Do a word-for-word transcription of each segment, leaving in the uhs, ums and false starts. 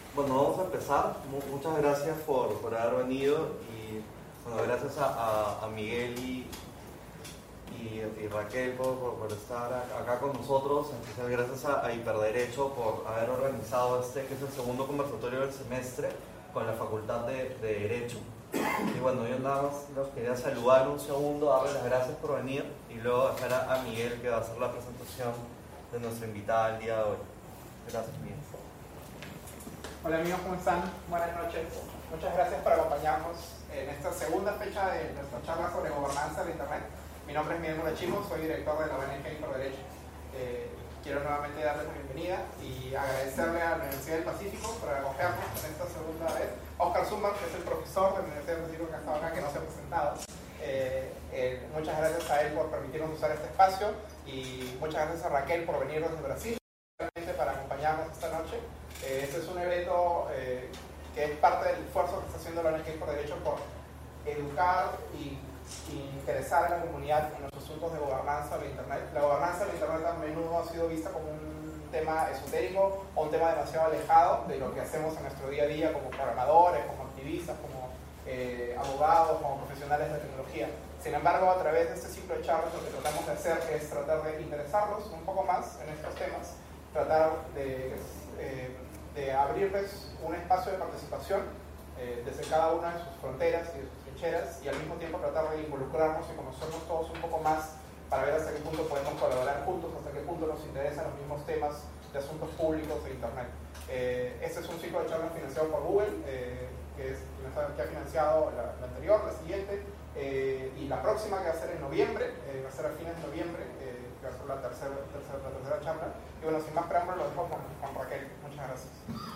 Bueno, vamos a empezar. Muchas gracias por, por haber venido y bueno, gracias a, a, a Miguel y, y, y Raquel por, por, por estar acá con nosotros, en especial gracias a, a Hiperderecho por haber organizado este, que es el segundo conversatorio del semestre con la Facultad de, de Derecho. Y bueno, yo nada más los quería saludar un segundo, darles las gracias por venir y luego dejar a, a Miguel que va a hacer la presentación de nuestra invitada el día de hoy. Gracias, Miguel. Hola amigos, ¿cómo están? Buenas noches. Muchas gracias por acompañarnos en esta segunda fecha de nuestra charla sobre gobernanza de Internet. Mi nombre es Miguel Murachimo, soy director de la O N G Hiperderecho. Eh, quiero nuevamente darles la bienvenida y agradecerle a la Universidad del Pacífico por acogernos en esta segunda vez. Oscar Zumba, que es el profesor de la Universidad del Pacífico que ha estado acá, que no se ha presentado. Eh, eh, muchas gracias a él por permitirnos usar este espacio y muchas gracias a Raquel por venir desde Brasil para acompañarnos esta noche. Eh, este es un evento eh, que es parte del esfuerzo que está haciendo la O N G Hiperderecho por educar y, y interesar a la comunidad en los asuntos de gobernanza de Internet. La gobernanza de Internet a menudo ha sido vista como un tema esotérico o un tema demasiado alejado de lo que hacemos en nuestro día a día como programadores, como activistas, como eh, abogados, como profesionales de tecnología. Sin embargo, a través de este ciclo de charlas lo que tratamos de hacer es tratar de interesarlos un poco más en estos temas, tratar de, eh, de abrirles un espacio de participación eh, desde cada una de sus fronteras y de sus trincheras y al mismo tiempo tratar de involucrarnos y conocernos todos un poco más para ver hasta qué punto podemos colaborar juntos, hasta qué punto nos interesan los mismos temas de asuntos públicos de Internet. Eh, este es un ciclo de charlas financiado por Google, eh, que, es, que ha financiado la, la anterior, la siguiente, eh, y la próxima que va a ser en noviembre, eh, va a ser a fines de noviembre, eh, que va a ser la tercera, tercera, la tercera charla. Y bueno, sin más preámbulos, lo dejo con, con Raquel. Muchas gracias.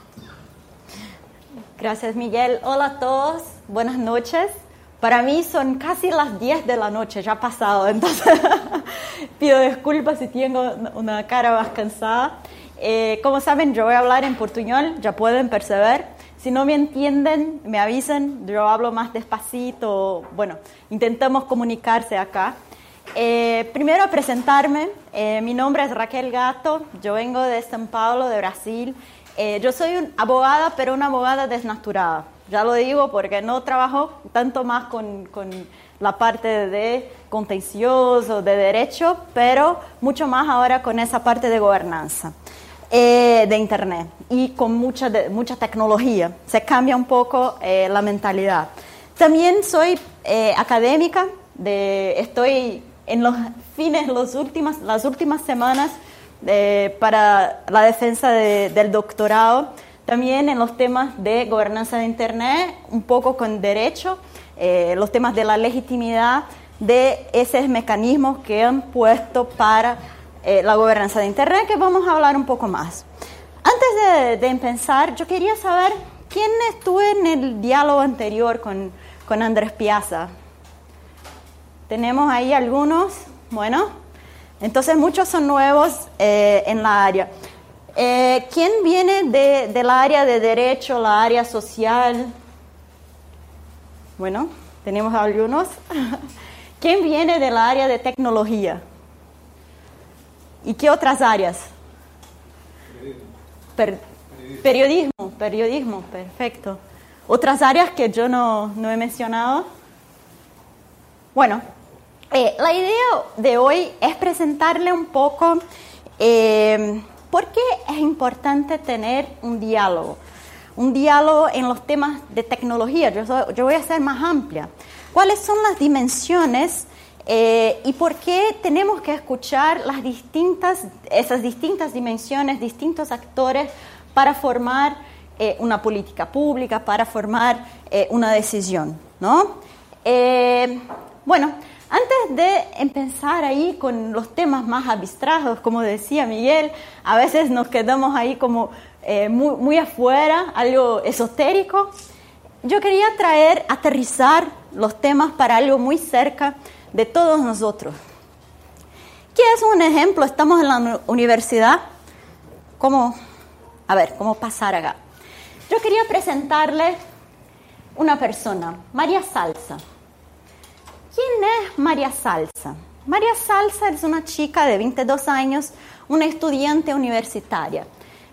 Gracias, Miguel. Hola a todos, buenas noches. Para mí son casi las diez de la noche, ya ha pasado, entonces pido disculpas si tengo una cara más cansada. Eh, como saben, yo voy a hablar en portuñol, ya pueden perceber. Si no me entienden, me avisen, yo hablo más despacito. Bueno, intentamos comunicarse acá. Eh, primero presentarme, eh, mi nombre es Raquel Gato, yo vengo de São Paulo, de Brasil. Eh, yo soy una abogada, pero una abogada desnaturada. Ya lo digo porque no trabajo tanto más con, con la parte de contencioso, de derecho, pero mucho más ahora con esa parte de gobernanza eh, de Internet y con mucha, de, mucha tecnología. Se cambia un poco eh, la mentalidad. También soy eh, académica, de, estoy en los fines, los últimas, las últimas semanas de, para la defensa de, del doctorado. También en los temas de gobernanza de Internet, un poco con derecho, eh, los temas de la legitimidad de esos mecanismos que han puesto para eh, la gobernanza de Internet, que vamos a hablar un poco más. Antes de, de empezar, yo quería saber quién estuvo en el diálogo anterior con, con Andrés Piazza. Tenemos ahí algunos, bueno, entonces muchos son nuevos eh, en la área. Eh, ¿Quién viene de, del área de derecho, la área social? Bueno, tenemos algunos. ¿Quién viene del área de tecnología? ¿Y qué otras áreas? Per, periodismo, periodismo, perfecto. ¿Otras áreas que yo no, no he mencionado? Bueno, eh, la idea de hoy es presentarle un poco... Eh, ¿Por qué es importante tener un diálogo? Un diálogo en los temas de tecnología. Yo, soy, yo voy a ser más amplia. ¿Cuáles son las dimensiones eh, y por qué tenemos que escuchar las distintas, esas distintas dimensiones, distintos actores para formar eh, una política pública, para formar eh, una decisión, ¿no? Eh, bueno... Antes de empezar ahí con los temas más abstractos, como decía Miguel, a veces nos quedamos ahí como eh, muy, muy afuera, algo esotérico. Yo quería traer, aterrizar los temas para algo muy cerca de todos nosotros. ¿Qué es un ejemplo? Estamos en la universidad. ¿Cómo? A ver, ¿cómo pasar acá? Yo quería presentarles una persona, María Salsa. ¿Quién es María Salsa? María Salsa es una chica de veintidós años, una estudiante universitaria.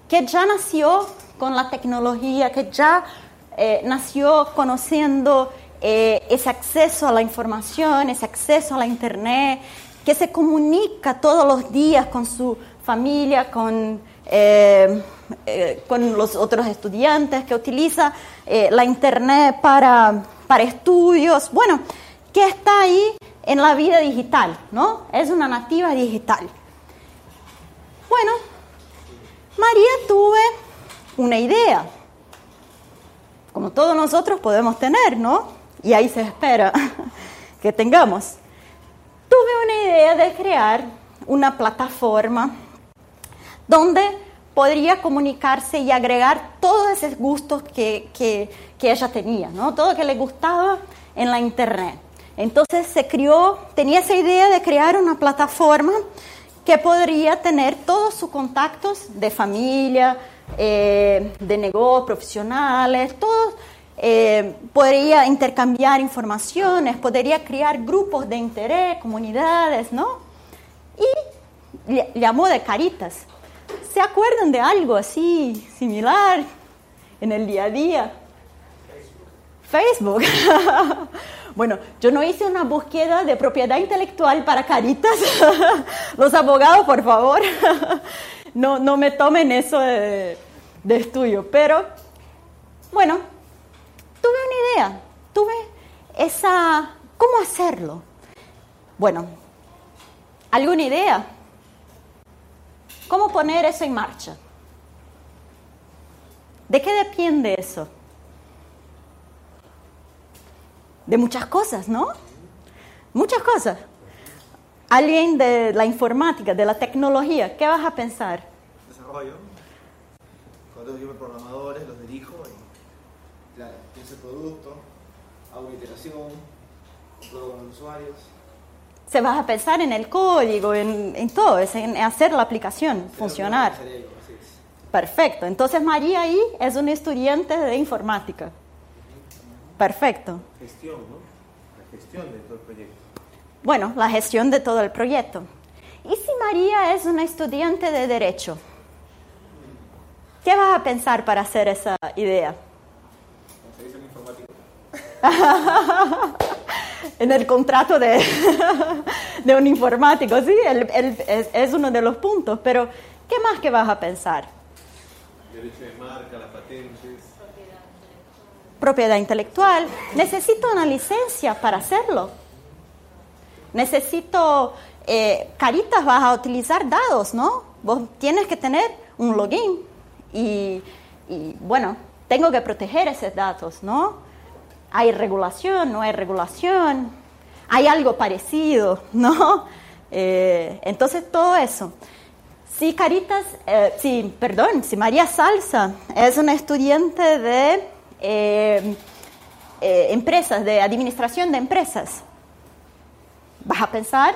que ya nació con la tecnología, que ya eh, nació conociendo eh, ese acceso a la información, ese acceso a la internet, que se comunica todos los días con su familia, con, eh, eh, con los otros estudiantes, que utiliza eh, la internet para, para estudios, bueno, que está ahí en la vida digital, ¿no? Es una nativa digital. Bueno, María tuvo una idea, como todos nosotros podemos tener, ¿no? Y ahí se espera que tengamos. Tuve una idea de crear una plataforma donde podría comunicarse y agregar todos esos gustos que, que, que ella tenía, ¿no? Todo lo que le gustaba en la internet. Entonces se creó, tenía esa idea de crear una plataforma que podría tener todos sus contactos de familia, eh, de negocios, profesionales, todos. Eh, podría intercambiar informaciones, podría crear grupos de interés, comunidades, ¿no? Y le llamó de Caritas. ¿Se acuerdan de algo así similar en el día a día? Facebook. Facebook. Bueno, yo no hice una búsqueda de propiedad intelectual para Caritas. Los abogados, por favor, no, no me tomen eso de, de estudio. Pero, bueno, tuve una idea, tuve esa... ¿Cómo hacerlo? Bueno, ¿alguna idea? ¿Cómo poner eso en marcha? ¿De qué depende eso? De muchas cosas, ¿no? Muchas cosas. Alguien de la informática, de la tecnología, ¿qué vas a pensar? Desarrollo. Cuando yo programadores, los dirijo y, claro, pienso el producto, hago iteración, pruebo con los usuarios. Se vas a pensar en el código, en, en todo, en hacer la aplicación Sí, funcionar. cerebro, así es. Perfecto. Entonces María ahí es una estudiante de informática. Perfecto. Gestión, ¿no? La gestión de todo el proyecto. Bueno, la gestión de todo el proyecto. ¿Y si María es una estudiante de Derecho? ¿Qué vas a pensar para hacer esa idea? Se dice un informático. En el contrato de, de un informático, sí, el, el, es, es uno de los puntos, pero ¿qué más que vas a pensar? Derecho de marca, las patentes. Propiedad intelectual. Necesito una licencia para hacerlo. Necesito, eh, Caritas vas a utilizar dados, ¿no? Vos tienes que tener un login y, y bueno, tengo que proteger esos datos, ¿no? Hay regulación, no hay regulación, hay algo parecido, ¿no? Eh, entonces todo eso. Si Caritas, eh, si, perdón, si María Salsa es una estudiante de eh, eh, empresas, de administración de empresas, vas a pensar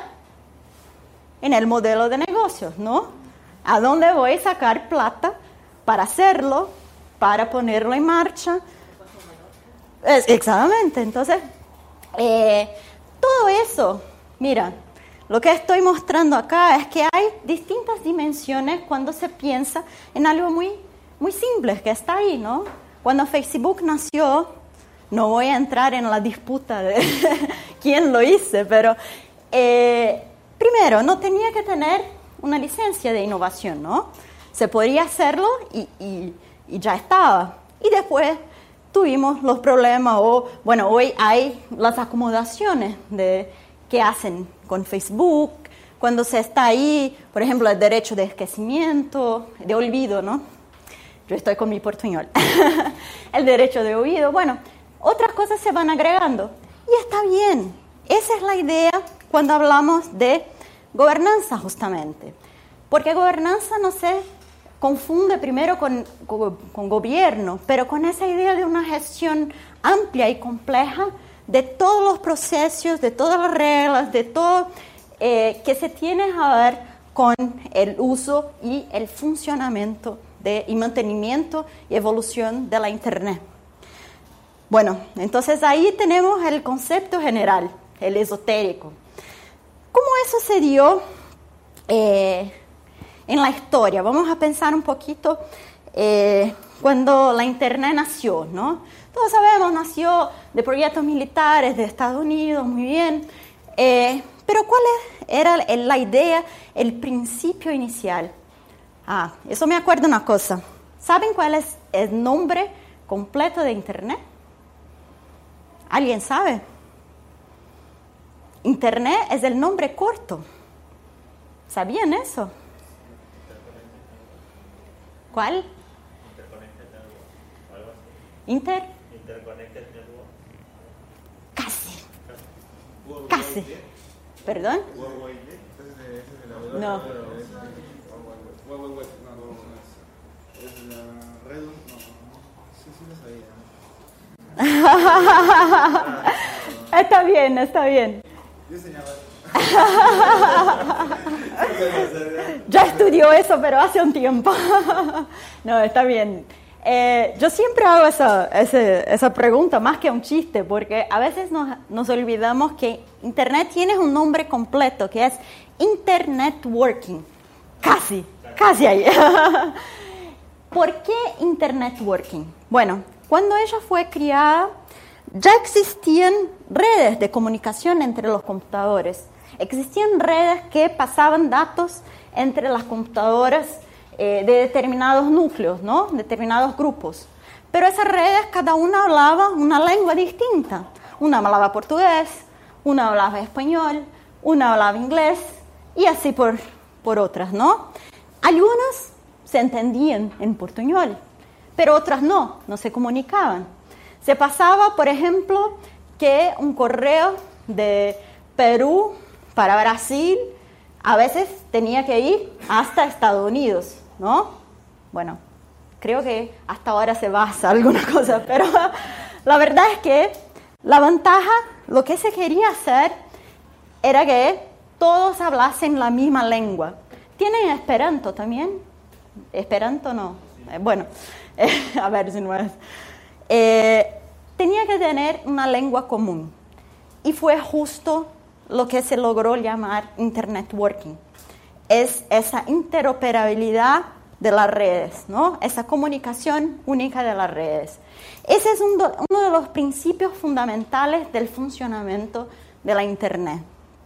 en el modelo de negocios, ¿no? ¿A dónde voy a sacar plata para hacerlo, para ponerlo en marcha? Es, exactamente. Entonces, eh, todo eso, mira, lo que estoy mostrando acá es que hay distintas dimensiones cuando se piensa en algo muy, muy simple que está ahí, ¿no? Cuando Facebook nació, no voy a entrar en la disputa de quién lo hizo, pero eh, primero, no tenía que tener una licencia de innovación, ¿no? Se podía hacerlo y, y, y ya estaba. Y después tuvimos los problemas, o bueno, hoy hay las acomodaciones de que hacen con Facebook, cuando se está ahí, por ejemplo, el derecho de esquecimiento, de olvido, ¿no? Yo estoy con mi portuñol. El derecho de olvido, bueno, otras cosas se van agregando. Y está bien, esa es la idea cuando hablamos de gobernanza justamente. Porque gobernanza no se confunde primero con, con, con gobierno, pero con esa idea de una gestión amplia y compleja de todos los procesos, de todas las reglas, de todo eh, que se tiene a ver con el uso y el funcionamiento de, y mantenimiento y evolución de la Internet. Bueno, entonces ahí tenemos el concepto general, el esotérico. ¿Cómo eso se dio eh, en la historia? Vamos a pensar un poquito eh, cuando la Internet nació, ¿no? Todos sabemos, nació de proyectos militares de Estados Unidos, muy bien. Eh, pero ¿cuál era la idea, el principio inicial? Ah, eso me acuerdo una cosa. ¿Saben cuál es el nombre completo de Internet? ¿Alguien sabe? Internet es el nombre corto. ¿Sabían eso? ¿Cuál? Inter. Interconnected Network. Casi. Casi. ¿Perdón? No. Es la red. No, sí, sí lo sabía. Está bien, está bien. Yo enseñaba. Ya estudió eso, pero hace un tiempo. No, está bien. Eh, yo siempre hago esa, esa, esa pregunta más que un chiste, porque a veces nos, nos olvidamos que Internet tiene un nombre completo, que es Internetworking. Casi, casi ahí. ¿Por qué Internetworking? Bueno, cuando ella fue creada, ya existían redes de comunicación entre los computadores. Existían redes que pasaban datos entre las computadoras eh, de determinados núcleos, ¿no? Determinados grupos. Pero esas redes, cada una hablaba una lengua distinta. Una hablaba portugués, una hablaba español, una hablaba inglés y así por, por otras, ¿no? Algunas se entendían en portuñol, pero otras no, no se comunicaban. Se pasaba, por ejemplo, que un correo de Perú para Brasil a veces tenía que ir hasta Estados Unidos, ¿no? Bueno, creo que hasta ahora se basa alguna cosa, pero la verdad es que la ventaja, lo que se quería hacer era que todos hablasen la misma lengua. ¿Tienen Esperanto también? Esperanto no. Eh, bueno, eh, a ver si no es... Eh, tenía que tener una lengua común y fue justo lo que se logró llamar Internetworking. Es esa interoperabilidad de las redes, ¿no? Esa comunicación única de las redes. Ese es un do, uno de los principios fundamentales del funcionamiento de la Internet.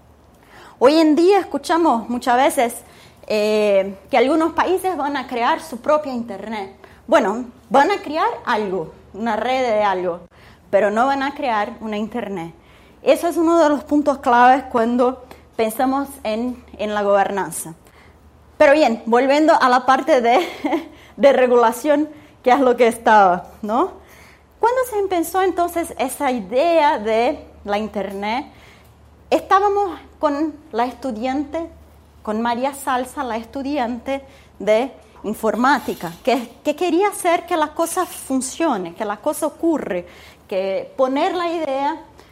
Hoy en día escuchamos muchas veces eh, que algunos países van a crear su propia Internet. Bueno, van a crear algo, una red de algo, pero no van a crear una Internet. Eso es uno de los puntos claves cuando pensamos en, en la gobernanza. Pero bien, volviendo a la parte de, de regulación, que es lo que estaba, ¿no? Cuando se empezó entonces esa idea de la Internet, estábamos con la estudiante, con María Salsa, la estudiante de informática, que, que quería hacer que la cosa funcione, que la cosa ocurre, que poner la idea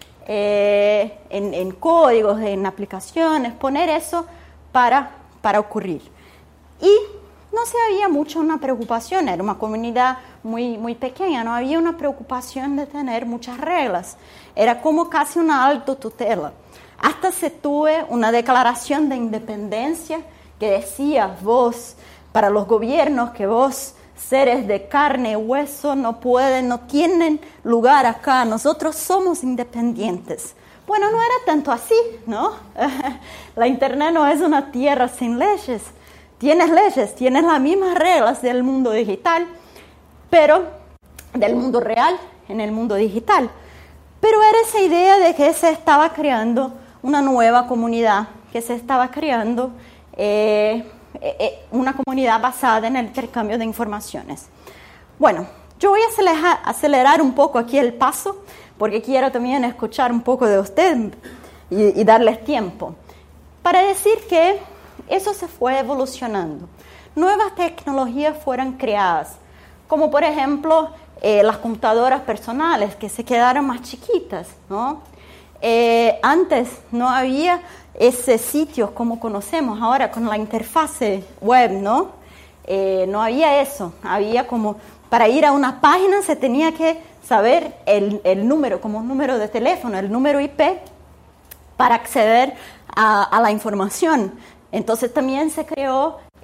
eh, en, en códigos, en aplicaciones, poner eso para, para ocurrir. Y no se había mucho una preocupación, era una comunidad muy, muy pequeña, no había una preocupación de tener muchas reglas, era como casi una autotutela. Hasta se tuve una declaración de independencia que decía, vos, para los gobiernos, que vos, seres de carne y hueso, no pueden, no tienen lugar acá, nosotros somos independientes. Bueno, no era tanto así, ¿no? La Internet no es una tierra sin leyes. Tienes leyes, tienes las mismas reglas del mundo digital, pero del mundo real en el mundo digital. Pero era esa idea de que se estaba creando una nueva comunidad, que se estaba creando eh, eh, una comunidad basada en el intercambio de informaciones. Bueno, yo voy a acelerar, acelerar un poco aquí el paso, porque quiero también escuchar un poco de usted y, y darles tiempo, para decir que eso se fue evolucionando. Nuevas tecnologías fueron creadas, como por ejemplo eh, las computadoras personales que se quedaron más chiquitas, ¿no? Eh, antes no había ese sitio como conocemos ahora con la interfase web, ¿no? Eh, no había eso, había como para ir a una página se tenía que saber el, el número, como un número de teléfono, el número I P para acceder a, a la información. Entonces también se creó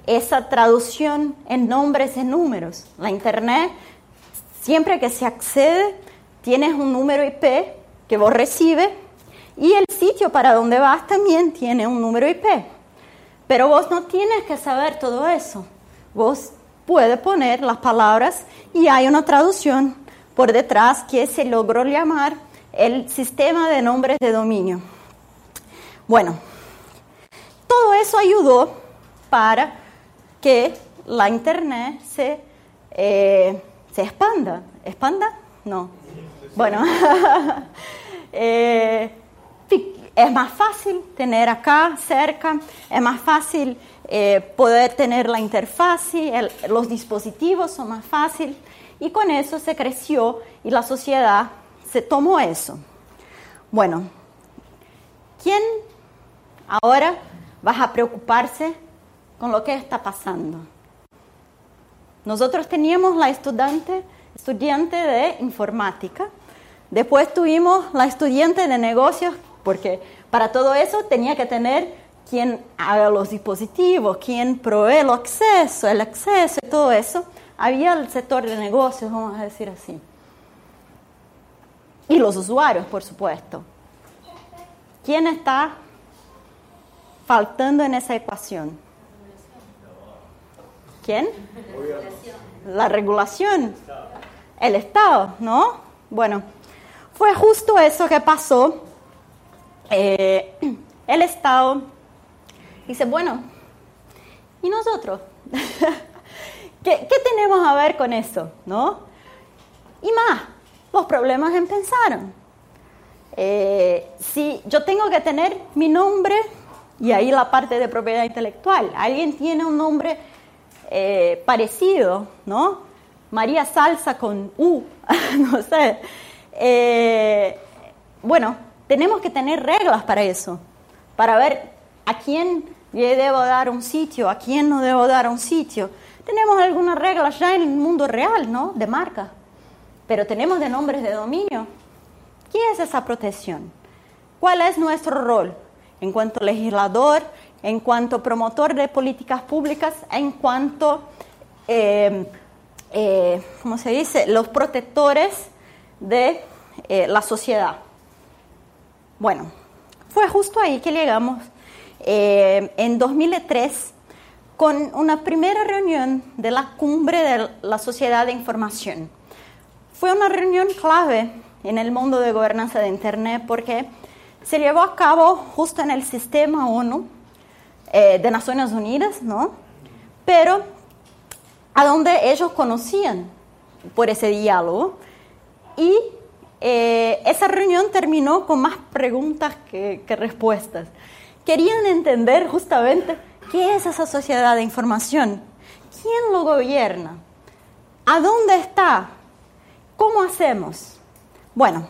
esa traducción en nombres y números. La Internet, siempre que se accede, tienes un número I P que vos recibes y el sitio para donde vas también tiene un número I P. Pero vos no tienes que saber todo eso. Vos puedes poner las palabras y hay una traducción por detrás que se logró llamar el sistema de nombres de dominio. Bueno, todo eso ayudó para que la Internet se, eh, se expanda. ¿Expanda? No. Bueno, eh, es más fácil tener acá cerca, es más fácil eh, poder tener la interfaz, el, los dispositivos son más fáciles y con eso se creció y la sociedad se tomó eso. Bueno, ¿quién ahora va a preocuparse con lo que está pasando? Nosotros teníamos la estudiante, estudiante de informática, después tuvimos la estudiante de negocios, porque para todo eso tenía que tener quien haga los dispositivos, quien provee el acceso, el acceso y todo eso. Había el sector de negocios, vamos a decir así. Y los usuarios, por supuesto. ¿Quién está faltando en esa ecuación? ¿Quién? La regulación. El Estado, ¿no? Bueno, fue justo eso que pasó. Eh, el Estado dice, bueno, ¿y nosotros? ¿Qué, ¿Qué tenemos a ver con eso? ¿No? Y más, los problemas empezaron. Eh, si yo tengo que tener mi nombre, y ahí la parte de propiedad intelectual, alguien tiene un nombre eh, parecido, ¿no? María Salsa con U, no sé. Eh, bueno, tenemos que tener reglas para eso, para ver a quién le debo dar un sitio, a quién no debo dar un sitio. Tenemos algunas reglas ya en el mundo real, ¿no? De marca, pero tenemos de nombres de dominio. ¿Qué es esa protección? ¿Cuál es nuestro rol en cuanto legislador, en cuanto promotor de políticas públicas, en cuanto, eh, eh, ¿cómo se dice?, los protectores de eh, la sociedad? Bueno, fue justo ahí que llegamos eh, en dos mil tres con una primera reunión de la cumbre de la Sociedad de Información. Fue una reunión clave en el mundo de gobernanza de Internet porque se llevó a cabo justo en el sistema ONU eh, de Naciones Unidas, ¿no? Pero a donde ellos conocían por ese diálogo y eh, esa reunión terminó con más preguntas que, que respuestas. Querían entender justamente qué es esa sociedad de información, quién lo gobierna, a dónde está, cómo hacemos. Bueno,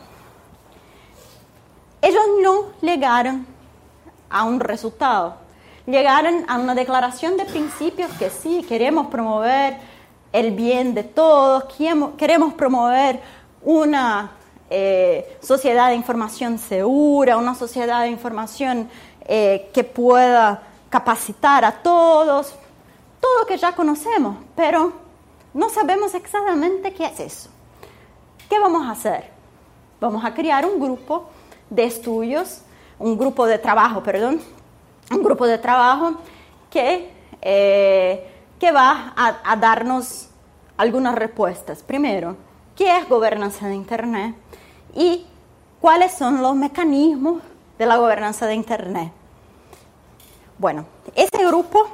ellos no llegaron a un resultado, llegaron a una declaración de principios que sí, queremos promover el bien de todos, queremos promover una eh, sociedad de información segura, una sociedad de información eh, que pueda capacitar a todos, todo lo que ya conocemos, pero no sabemos exactamente qué es eso. ¿Qué vamos a hacer? Vamos a crear un grupo de estudios, un grupo de trabajo, perdón, un grupo de trabajo que, eh, que va a, a darnos algunas respuestas. Primero, ¿qué es gobernanza de Internet? Y cuáles son los mecanismos de la gobernanza de Internet. Bueno, este grupo,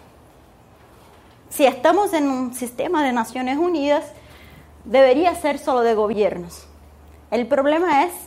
si estamos en un sistema de Naciones Unidas, debería ser solo de gobiernos. El problema es,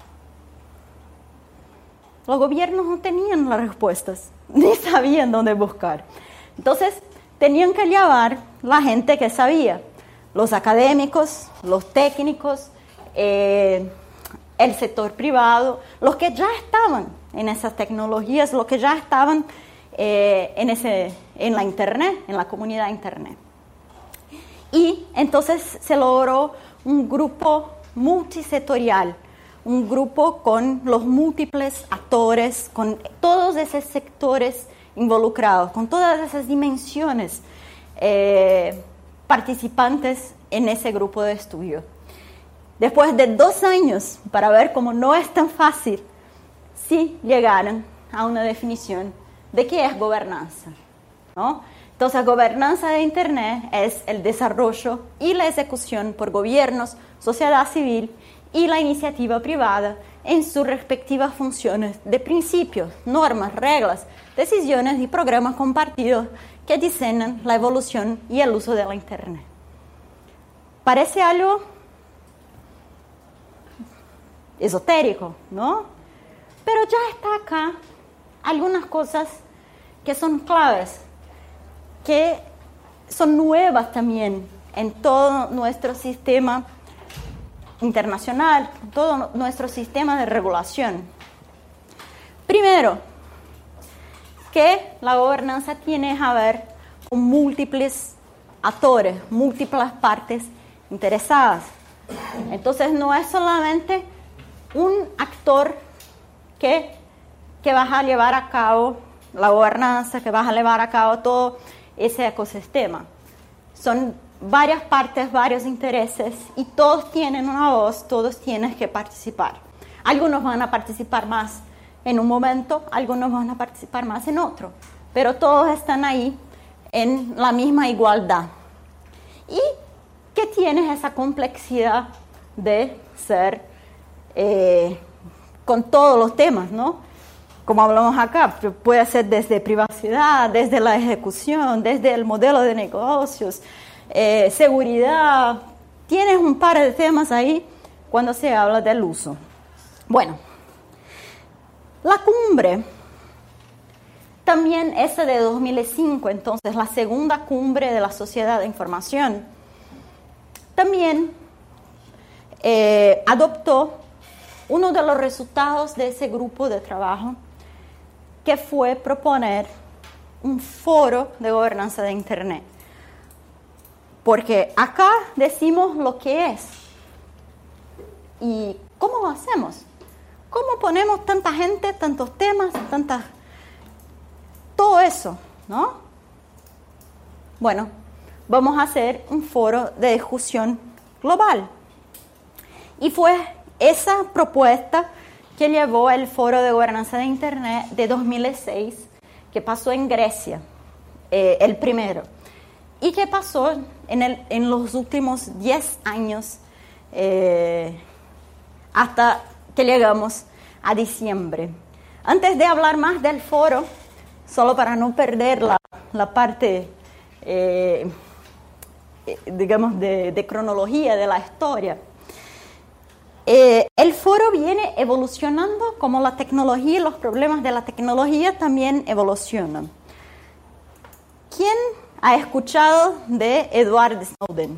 los gobiernos no tenían las respuestas, ni sabían dónde buscar. Entonces, tenían que llevar la gente que sabía, los académicos, los técnicos, eh, el sector privado, los que ya estaban en esas tecnologías, los que ya estaban eh, en, ese, en la Internet, en la comunidad Internet. Y entonces se logró un grupo multisectorial, un grupo con los múltiples actores, con todos esos sectores involucrados, con todas esas dimensiones eh, participantes en ese grupo de estudio. Después de dos años, para ver cómo no es tan fácil, sí llegaron a una definición de qué es gobernanza, ¿no? Entonces, gobernanza de Internet es el desarrollo y la ejecución por gobiernos, sociedad civil y la iniciativa privada en sus respectivas funciones de principios, normas, reglas, decisiones y programas compartidos que diseñan la evolución y el uso de la Internet. Parece algo esotérico, ¿no? Pero ya está acá algunas cosas que son claves, que son nuevas también en todo nuestro sistema internacional, todo nuestro sistema de regulación. Primero, que la gobernanza tiene que ver con múltiples actores, múltiples partes interesadas. Entonces no es solamente un actor que, que va a llevar a cabo la gobernanza, que va a llevar a cabo todo ese ecosistema. Son varias partes, varios intereses y todos tienen una voz, todos tienen que participar. Algunos van a participar más en un momento, algunos van a participar más en otro, pero todos están ahí en la misma igualdad. Y que tiene esa complejidad de ser eh, con todos los temas, ¿no? Como hablamos acá, puede ser desde privacidad, desde la ejecución, desde el modelo de negocios, eh, seguridad. Tienes un par de temas ahí cuando se habla del uso. Bueno, la cumbre, también esa de dos mil cinco, entonces la segunda cumbre de la Sociedad de Información, también eh, adoptó uno de los resultados de ese grupo de trabajo, que fue proponer un foro de gobernanza de Internet. Porque acá decimos lo que es. ¿Y cómo lo hacemos? ¿Cómo ponemos tanta gente, tantos temas, tantas... todo eso, ¿no? Bueno, vamos a hacer un foro de discusión global. Y fue esa propuesta que llevó el Foro de Gobernanza de Internet de dos mil seis, que pasó en Grecia, eh, el primero, y que pasó en, el, en los últimos diez años, eh, hasta que llegamos a diciembre. Antes de hablar más del foro, solo para no perder la, la parte, eh, digamos, de, de cronología de la historia, Eh, el foro viene evolucionando como la tecnología y los problemas de la tecnología también evolucionan. ¿Quién ha escuchado de Edward Snowden?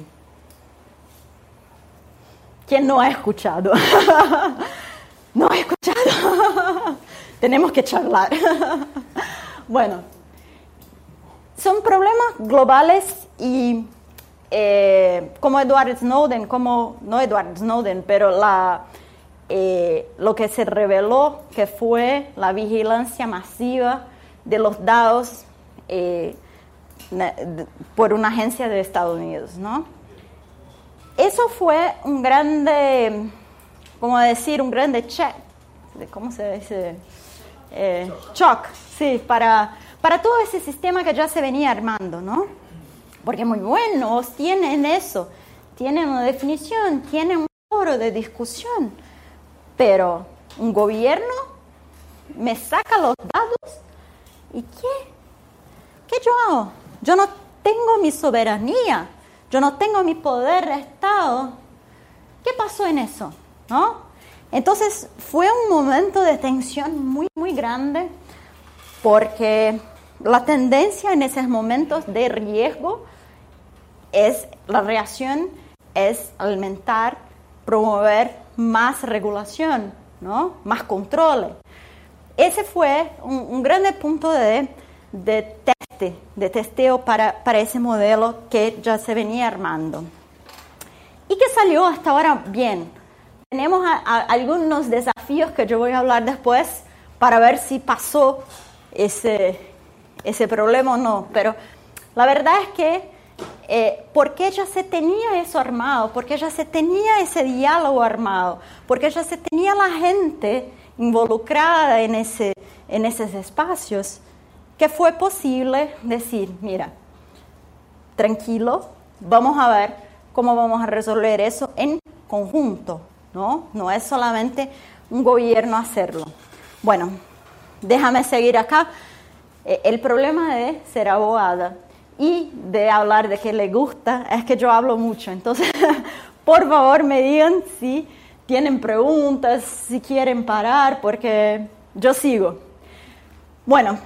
¿Quién no ha escuchado? No ha escuchado. Tenemos que charlar. Bueno, son problemas globales y Eh, como Edward Snowden, como, no Edward Snowden, pero la, eh, lo que se reveló que fue la vigilancia masiva de los datos eh, de, por una agencia de Estados Unidos, ¿no? Eso fue un grande, ¿cómo decir? Un grande check, ¿cómo se dice? Eh, shock, sí, para, para todo ese sistema que ya se venía armando, ¿no? Porque muy buenos, tienen eso, tienen una definición, tienen un foro de discusión, pero un gobierno me saca los datos y ¿qué? ¿Qué yo hago? Yo no tengo mi soberanía, yo no tengo mi poder de Estado. ¿Qué pasó en eso? ¿No? Entonces fue un momento de tensión muy, muy grande porque la tendencia en esos momentos de riesgo es, la reacción es alimentar, promover más regulación, ¿no? Más control. Ese fue un, un gran punto de, de teste, de testeo para, para ese modelo que ya se venía armando. Y que salió hasta ahora bien. Tenemos a, a, algunos desafíos que yo voy a hablar después para ver si pasó ese, ese problema o no, pero la verdad es que eh, porque ya se tenía eso armado, porque ya se tenía ese diálogo armado, porque ya se tenía la gente involucrada en, ese, en esos espacios, que fue posible decir, mira, tranquilo, vamos a ver cómo vamos a resolver eso en conjunto, ¿no? No es solamente un gobierno hacerlo. Bueno, déjame seguir acá. Eh, el problema de ser abogada y de hablar de que le gusta es que yo hablo mucho. Entonces, por favor, me digan si tienen preguntas, si quieren parar, porque yo sigo. Bueno,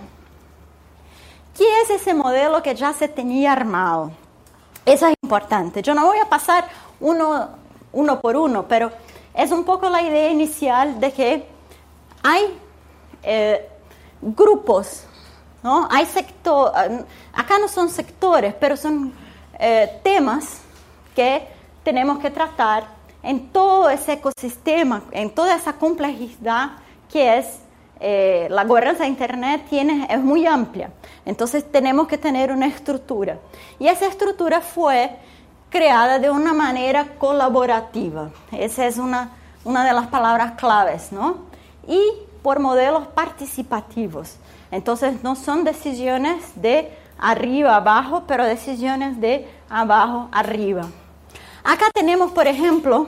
¿qué es ese modelo que ya se tenía armado? Eso es importante. Yo no voy a pasar uno, uno por uno, pero es un poco la idea inicial de que hay eh, grupos, ¿no? Hay sector, acá no son sectores, pero son eh, temas que tenemos que tratar en todo ese ecosistema, en toda esa complejidad que es eh, la gobernanza de Internet tiene, es muy amplia. Entonces tenemos que tener una estructura. Y esa estructura fue creada de una manera colaborativa. Esa es una, una de las palabras claves, ¿no? Y por modelos participativos. Entonces no son decisiones de arriba a abajo, pero decisiones de abajo arriba. Acá tenemos, por ejemplo,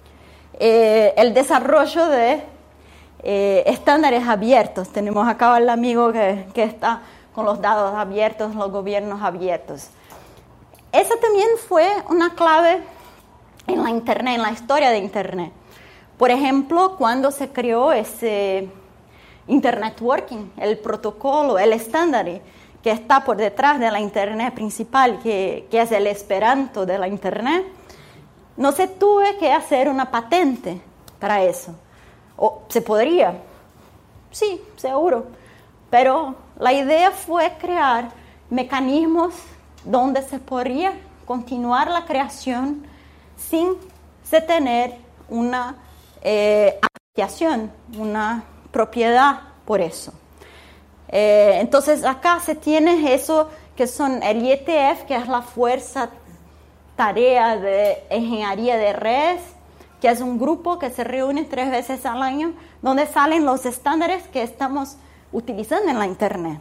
eh, el desarrollo de eh, estándares abiertos. Tenemos acá al amigo que, que está con los datos abiertos, los gobiernos abiertos. Esa también fue una clave en la Internet, en la historia de Internet. Por ejemplo, cuando se creó ese Internet Working, el protocolo, el estándar que está por detrás de la Internet principal, que, que es el Esperanto de la Internet, no se tuvo que hacer una patente para eso. O se podría, sí, seguro, pero la idea fue crear mecanismos donde se podría continuar la creación sin se tener una eh, asociación, una propiedad por eso. Eh, entonces acá se tiene eso que son el I E T F, que es la Fuerza Tarea de Ingeniería de Redes, que es un grupo que se reúne tres veces al año, donde salen los estándares que estamos utilizando en la Internet.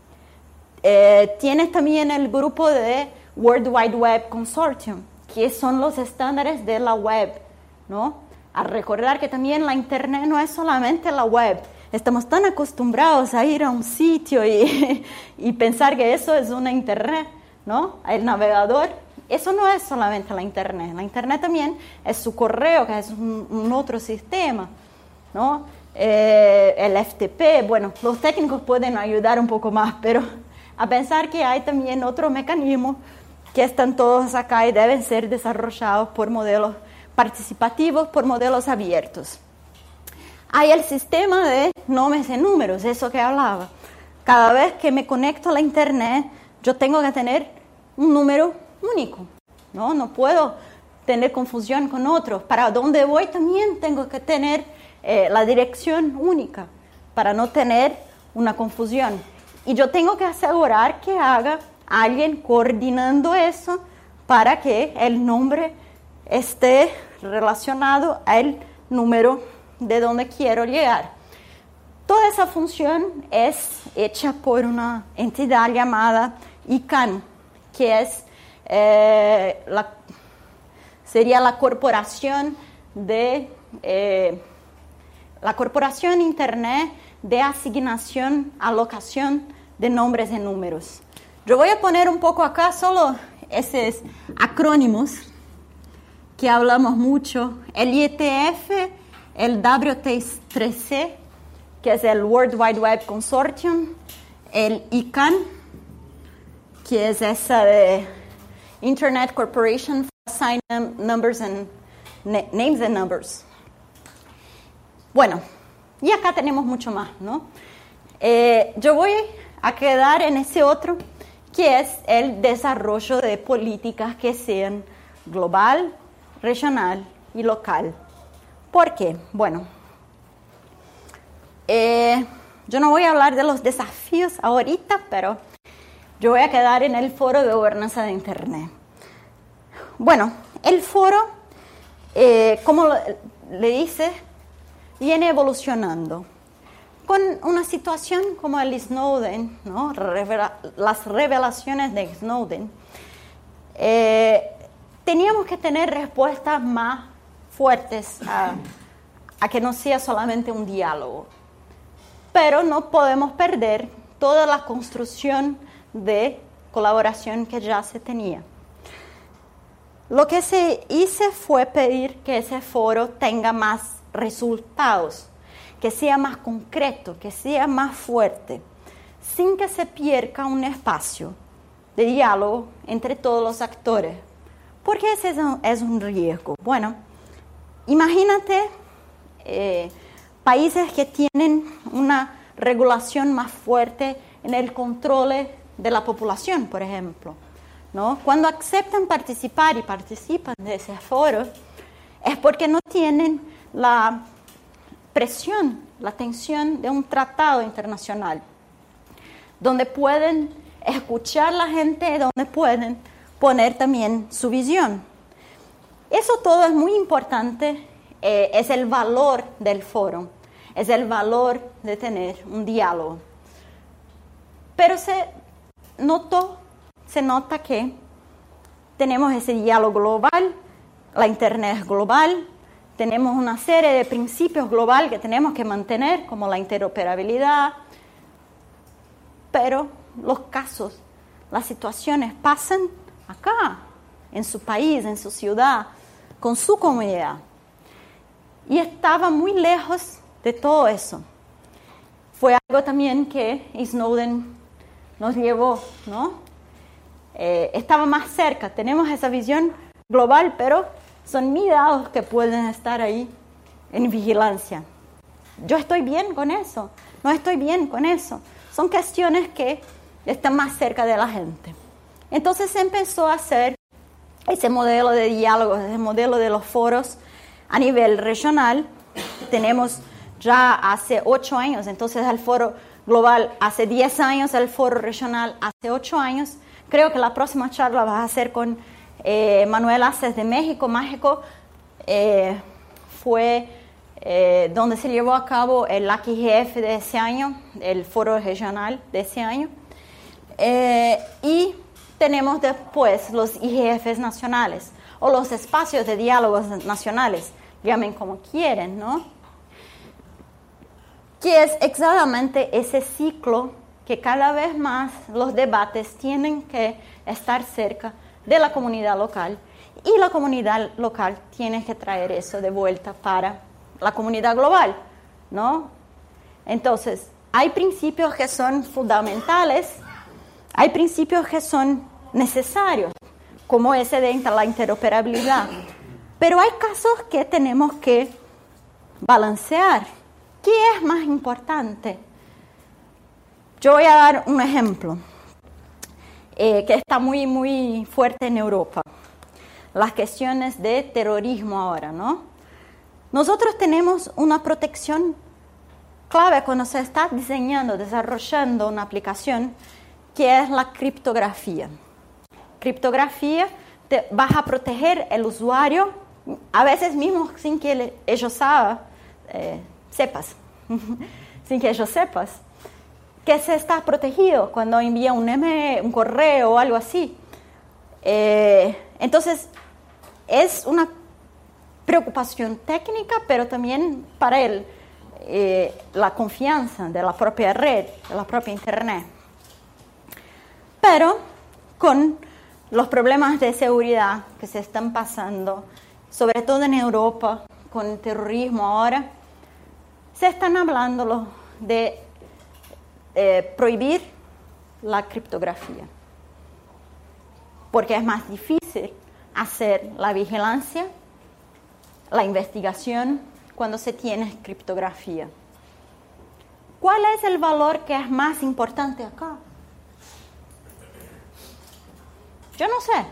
Eh, tienes también el grupo de World Wide Web Consortium, que son los estándares de la web, ¿no? A recordar que también la Internet no es solamente la web. Estamos tan acostumbrados a ir a un sitio y, y pensar que eso es una Internet, ¿no? El navegador, eso no es solamente la Internet. La Internet también es su correo, que es un, un otro sistema, ¿no? Eh, el F T P, bueno, los técnicos pueden ayudar un poco más, pero a pensar que hay también otros mecanismos que están todos acá y deben ser desarrollados por modelos participativos, por modelos abiertos. Hay el sistema de nombres y números, eso que hablaba. Cada vez que me conecto a la Internet, yo tengo que tener un número único, ¿no? No puedo tener confusión con otros. Para donde voy también tengo que tener eh, la dirección única para no tener una confusión. Y yo tengo que asegurar que haga alguien coordinando eso para que el nombre esté relacionado al número de donde quiero llegar. Toda esa función es hecha por una entidad llamada I C A N, que es, eh, la, sería la corporación de eh, la corporación Internet de asignación, alocación de nombres y números. Yo voy a poner un poco acá solo esos acrónimos que hablamos mucho. El I E T F, el W T tres C, que es el World Wide Web Consortium, el I C A N, que es esa de Internet Corporation for Assigned Numbers and Names and Numbers. Bueno, y acá tenemos mucho más, ¿no? Eh, yo voy a quedar en ese otro, que es el desarrollo de políticas que sean global, regional y local. ¿Por qué? Bueno, eh, yo no voy a hablar de los desafíos ahorita, pero yo voy a quedar en el foro de gobernanza de Internet. Bueno, el foro, eh, como le dice, viene evolucionando. Con una situación como el Snowden, ¿no? Revela- las revelaciones de Snowden, eh, teníamos que tener respuestas más fuertes a, a que no sea solamente un diálogo. Pero no podemos perder toda la construcción de colaboración que ya se tenía. Lo que se hizo fue pedir que ese foro tenga más resultados, que sea más concreto, que sea más fuerte, sin que se pierda un espacio de diálogo entre todos los actores. Porque ese es un, es un riesgo. Bueno, imagínate eh, países que tienen una regulación más fuerte en el control de la población, por ejemplo, ¿no? Cuando aceptan participar y participan de ese foro, es porque no tienen la presión, la tensión de un tratado internacional, donde pueden escuchar a la gente, donde pueden poner también su visión. Eso todo es muy importante, eh, es el valor del foro, es el valor de tener un diálogo. Pero se notó, se nota que tenemos ese diálogo global, la Internet es global, tenemos una serie de principios globales que tenemos que mantener, como la interoperabilidad, pero los casos, las situaciones pasan acá, en su país, en su ciudad, con su comunidad. Y estaba muy lejos de todo eso. Fue algo también que Snowden nos llevó, ¿no? Eh, estaba más cerca, tenemos esa visión global, pero son mis datos que pueden estar ahí en vigilancia. Yo estoy bien con eso, no estoy bien con eso. Son cuestiones que están más cerca de la gente. Entonces se empezó a hacer ese modelo de diálogo, ese modelo de los foros a nivel regional. Tenemos ya hace ocho años, entonces el foro global hace diez años, el foro regional hace ocho años. Creo que la próxima charla va a ser con eh, Manuel Aces de México. México eh, fue eh, donde se llevó a cabo el A Q G F de ese año, el foro regional de ese año. Eh, y tenemos después los I G Fs nacionales o los espacios de diálogos nacionales, llamen como quieren, ¿no? Que es exactamente ese ciclo que cada vez más los debates tienen que estar cerca de la comunidad local y la comunidad local tiene que traer eso de vuelta para la comunidad global, ¿no? Entonces, hay principios que son fundamentales, hay principios que son necesarios, como ese de la interoperabilidad, pero hay casos que tenemos que balancear. ¿Qué es más importante? Yo voy a dar un ejemplo eh, que está muy, muy fuerte en Europa. Las cuestiones de terrorismo ahora, ¿no? Nosotros tenemos una protección clave cuando se está diseñando, desarrollando una aplicación, que es la criptografía. Criptografía, te vas a proteger el usuario, a veces mismo sin que ellos saben, eh, sepas, sin que ellos sepas, que se está protegido cuando envía un email, un correo o algo así. Eh, entonces, es una preocupación técnica, pero también para él, eh, la confianza de la propia red, de la propia Internet. Pero con los problemas de seguridad que se están pasando, sobre todo en Europa, con el terrorismo ahora, se están hablando de eh, prohibir la criptografía, porque es más difícil hacer la vigilancia, la investigación, cuando se tiene criptografía. ¿Cuál es el valor que es más importante acá? Yo no sé.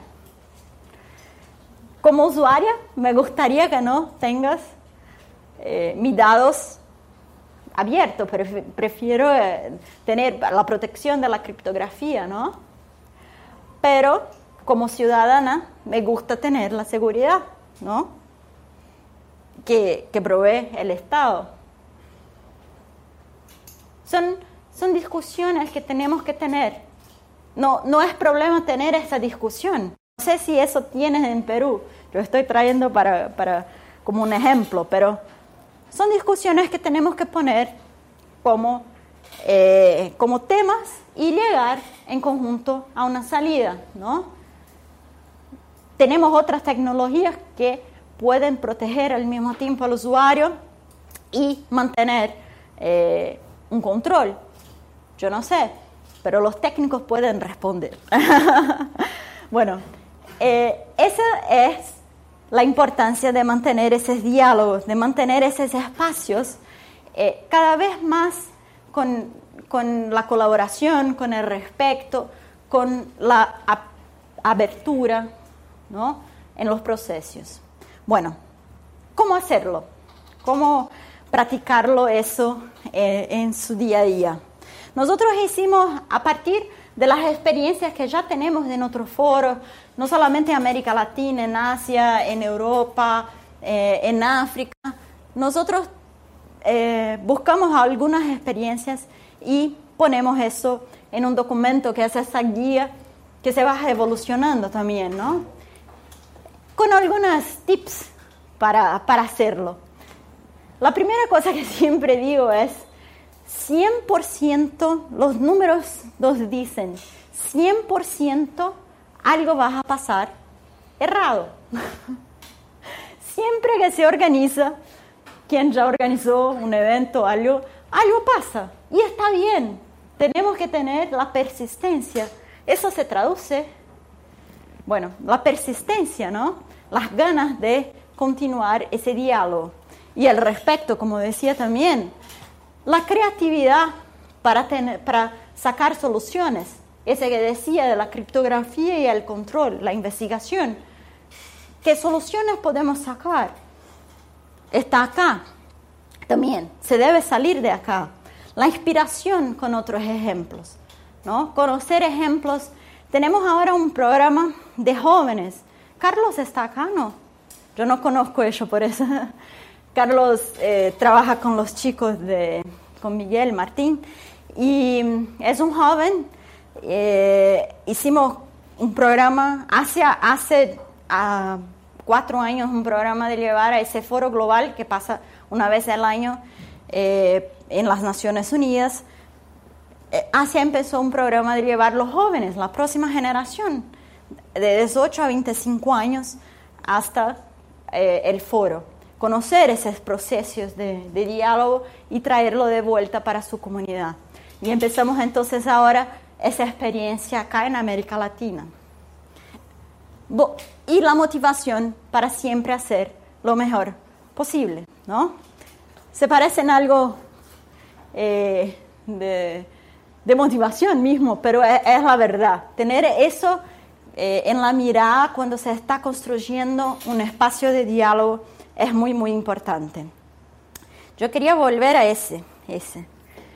Como usuaria, me gustaría que no tengas eh, mis datos abiertos, pero prefiero eh, tener la protección de la criptografía, ¿no? pero como ciudadana me gusta tener la seguridad, ¿no? Que, que provee el Estado. Son, son discusiones que tenemos que tener. No, no es problema tener esa discusión. No sé si eso tienes en Perú. Lo estoy trayendo para, para, como un ejemplo, pero son discusiones que tenemos que poner como, eh, como temas y llegar en conjunto a una salida, ¿no? Tenemos otras tecnologías que pueden proteger al mismo tiempo al usuario y mantener eh, un control. Yo no sé, pero los técnicos pueden responder. Bueno, eh, esa es la importancia de mantener esos diálogos, de mantener esos espacios eh, cada vez más con, con la colaboración, con el respeto, con la a- abertura, ¿no? En los procesos. Bueno, ¿cómo hacerlo? ¿Cómo practicarlo eso eh, en su día a día? Nosotros hicimos a partir de las experiencias que ya tenemos en otros foros, no solamente en América Latina, en Asia, en Europa, eh, en África. Nosotros eh, buscamos algunas experiencias y ponemos eso en un documento que es esa guía que se va evolucionando también, ¿no? Con algunos tips para, para hacerlo. La primera cosa que siempre digo es, cien por ciento, los números nos dicen, cien por ciento algo va a pasar errado. Siempre que se organiza, quien ya organizó un evento, algo, algo pasa. Y está bien, tenemos que tener la persistencia. Eso se traduce, bueno, la persistencia, ¿no? Las ganas de continuar ese diálogo. Y el respeto, como decía también, la creatividad para, tener, para sacar soluciones. Ese que decía de la criptografía y el control, la investigación. ¿Qué soluciones podemos sacar? Está acá. También se debe salir de acá. La inspiración con otros ejemplos, ¿no? Conocer ejemplos. Tenemos ahora un programa de jóvenes. Carlos está acá, ¿no? Yo no conozco eso, por eso. Carlos eh, trabaja con los chicos de, con Miguel Martín, y es un joven. Eh, hicimos un programa hace, hace uh, cuatro años, un programa de llevar a ese foro global que pasa una vez al año eh, en las Naciones Unidas. Eh, Asia empezó un programa de llevar los jóvenes, la próxima generación, de dieciocho a veinticinco años, hasta eh, el foro. Conocer esos procesos de, de diálogo y traerlo de vuelta para su comunidad. Y empezamos entonces ahora esa experiencia acá en América Latina. Bo- y la motivación para siempre hacer lo mejor posible, ¿no? Se parece en algo eh, de, de motivación mismo, pero es, es la verdad. Tener eso eh, en la mirada cuando se está construyendo un espacio de diálogo es muy, muy importante. Yo quería volver a ese, ese.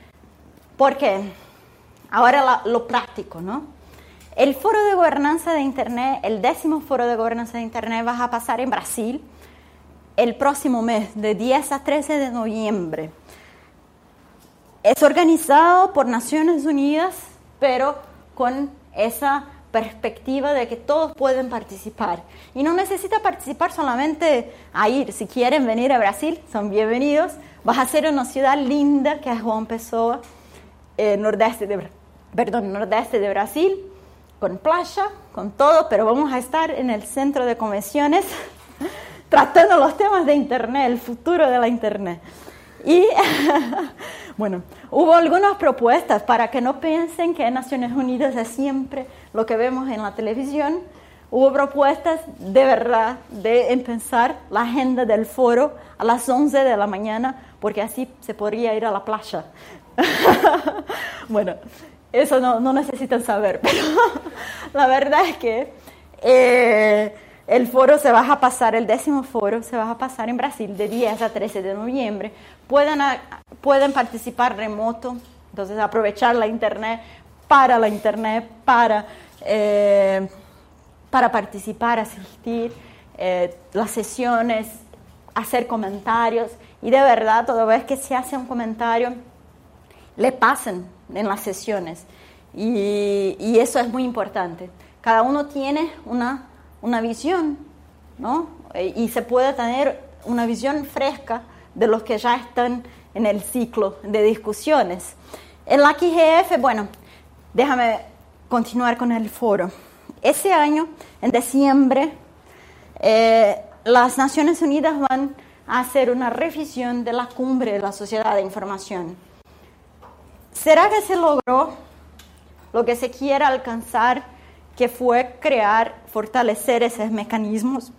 Porque ahora la, lo práctico, ¿no? El foro de gobernanza de Internet, el décimo foro de gobernanza de Internet va a pasar en Brasil el próximo mes, de diez a trece de noviembre. Es organizado por Naciones Unidas, pero con esa perspectiva de que todos pueden participar. Y no necesita participar solamente a ir. Si quieren venir a Brasil, son bienvenidos. Vas a ser una ciudad linda, que es João Pessoa, eh, nordeste de, perdón, nordeste de Brasil, con playa, con todo, pero vamos a estar en el centro de convenciones tratando los temas de Internet, el futuro de la Internet. Y, bueno, hubo algunas propuestas para que no piensen que Naciones Unidas es siempre lo que vemos en la televisión. Hubo propuestas de verdad de empezar la agenda del foro a las once de la mañana, porque así se podría ir a la playa. Bueno, eso no, no necesitan saber, pero la verdad es que eh, el foro se va a pasar, el décimo foro se va a pasar en Brasil de diez a trece de noviembre. Pueden, pueden participar remoto, entonces aprovechar la internet para la internet, para, eh, para participar, asistir eh, las sesiones, hacer comentarios. Y de verdad, toda vez que se hace un comentario, le pasan en las sesiones. Y, y eso es muy importante. Cada uno tiene una, una visión, ¿no? Y se puede tener una visión fresca de los que ya están en el ciclo de discusiones. En la Q G F, bueno, déjame continuar con el foro. Ese año, en diciembre, eh, las Naciones Unidas van a hacer una revisión de la cumbre de la Sociedad de Información. ¿Será que se logró lo que se quiere alcanzar, que fue crear, fortalecer esos mecanismos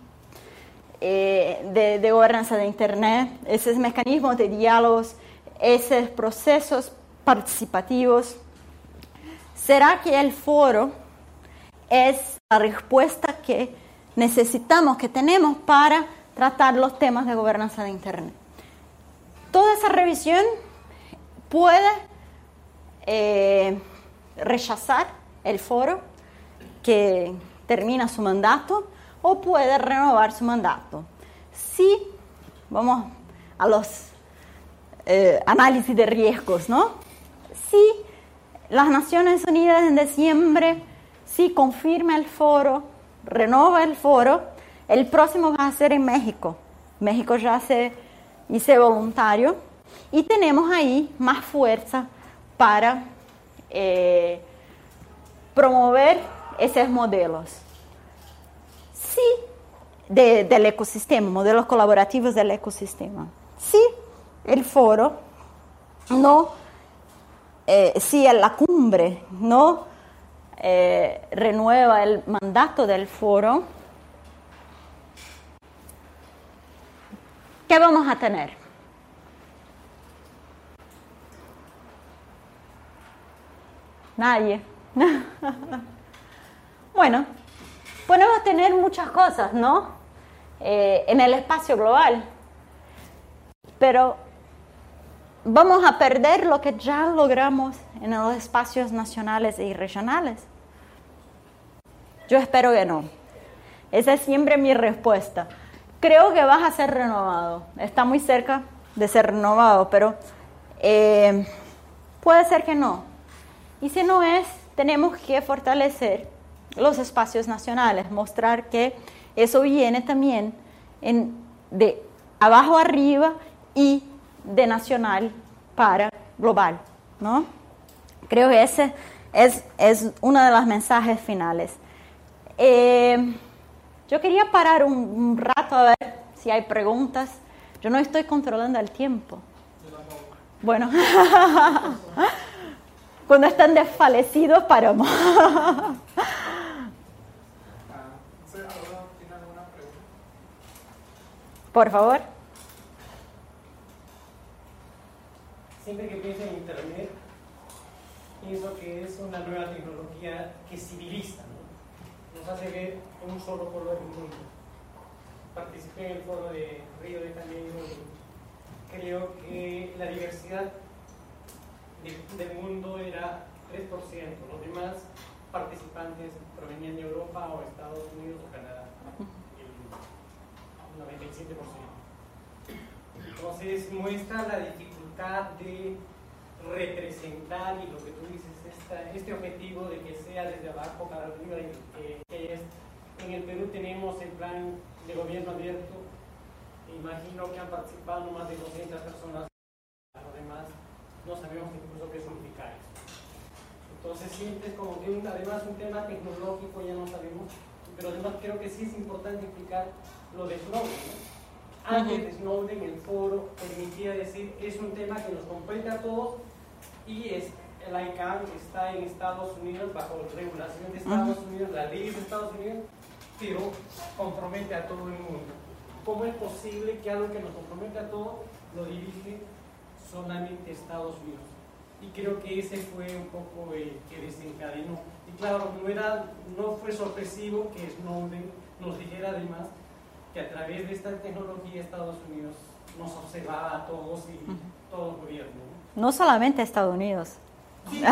eh, de, de gobernanza de Internet, esos mecanismos de diálogos, esos procesos participativos? ¿Será que el foro es la respuesta que necesitamos, que tenemos para tratar los temas de gobernanza de Internet? Toda esa revisión puede eh, rechazar el foro que termina su mandato o puede renovar su mandato. Si vamos a los eh, análisis de riesgos, ¿no? Si las Naciones Unidas en diciembre, si confirma el foro, renova el foro, el próximo va a ser en México. México ya se hizo voluntario y tenemos ahí más fuerza para eh, promover esos modelos. Sí, de, del ecosistema, modelos colaborativos del ecosistema. Sí, el foro no, eh, si la cumbre no eh, renueva el mandato del foro, ¿qué vamos a tener? Nadie. Bueno, podemos tener muchas cosas, ¿no? Eh, en el espacio global. Pero vamos a perder lo que ya logramos en los espacios nacionales y regionales. Yo espero que no. Esa es siempre mi respuesta. Creo que vas a ser renovado. Está muy cerca de ser renovado, pero eh, puede ser que no. Y si no es, tenemos que fortalecer los espacios nacionales, mostrar que eso viene también en, de abajo arriba y de nacional para global, ¿no? Creo que ese es, es uno de los mensajes finales. Eh, yo quería parar un, un rato a ver si hay preguntas. Yo no estoy controlando el tiempo. Bueno, cuando están desfalecidos paramos. Por favor. Siempre que pienso en Internet, pienso que es una nueva tecnología que civiliza, ¿no? Nos hace ver en un solo color el mundo. Participé en el foro de Río de Janeiro y creo que la diversidad de, del mundo era tres por ciento. Los demás participantes provenían de Europa o Estados Unidos o Canadá. El noventa y siete por ciento. Entonces muestra la dificultad de representar, y lo que tú dices, esta, este objetivo de que sea desde abajo para arriba, y que, que es, en el Perú tenemos el plan de gobierno abierto. Imagino que han participado más de doscientas personas, los demás no sabemos incluso qué significa eso. Entonces siempre es como que un, además un tema tecnológico, ya no sabemos, pero además creo que sí es importante explicar lo de Snowden, ¿no? Antes de Snowden, el foro permitía decir, es un tema que nos compete a todos, y es, el I C A N está en Estados Unidos, bajo regulación de Estados Unidos, las leyes de Estados Unidos, pero compromete a todo el mundo. ¿Cómo es posible que algo que nos compromete a todos lo dirige solamente Estados Unidos? Y creo que ese fue un poco el que desencadenó. Y claro, no, era, no fue sorpresivo que Snowden nos dijera además que a través de esta tecnología Estados Unidos nos observaba a todos y uh-huh. todo el gobierno. No solamente Estados Unidos, Sí,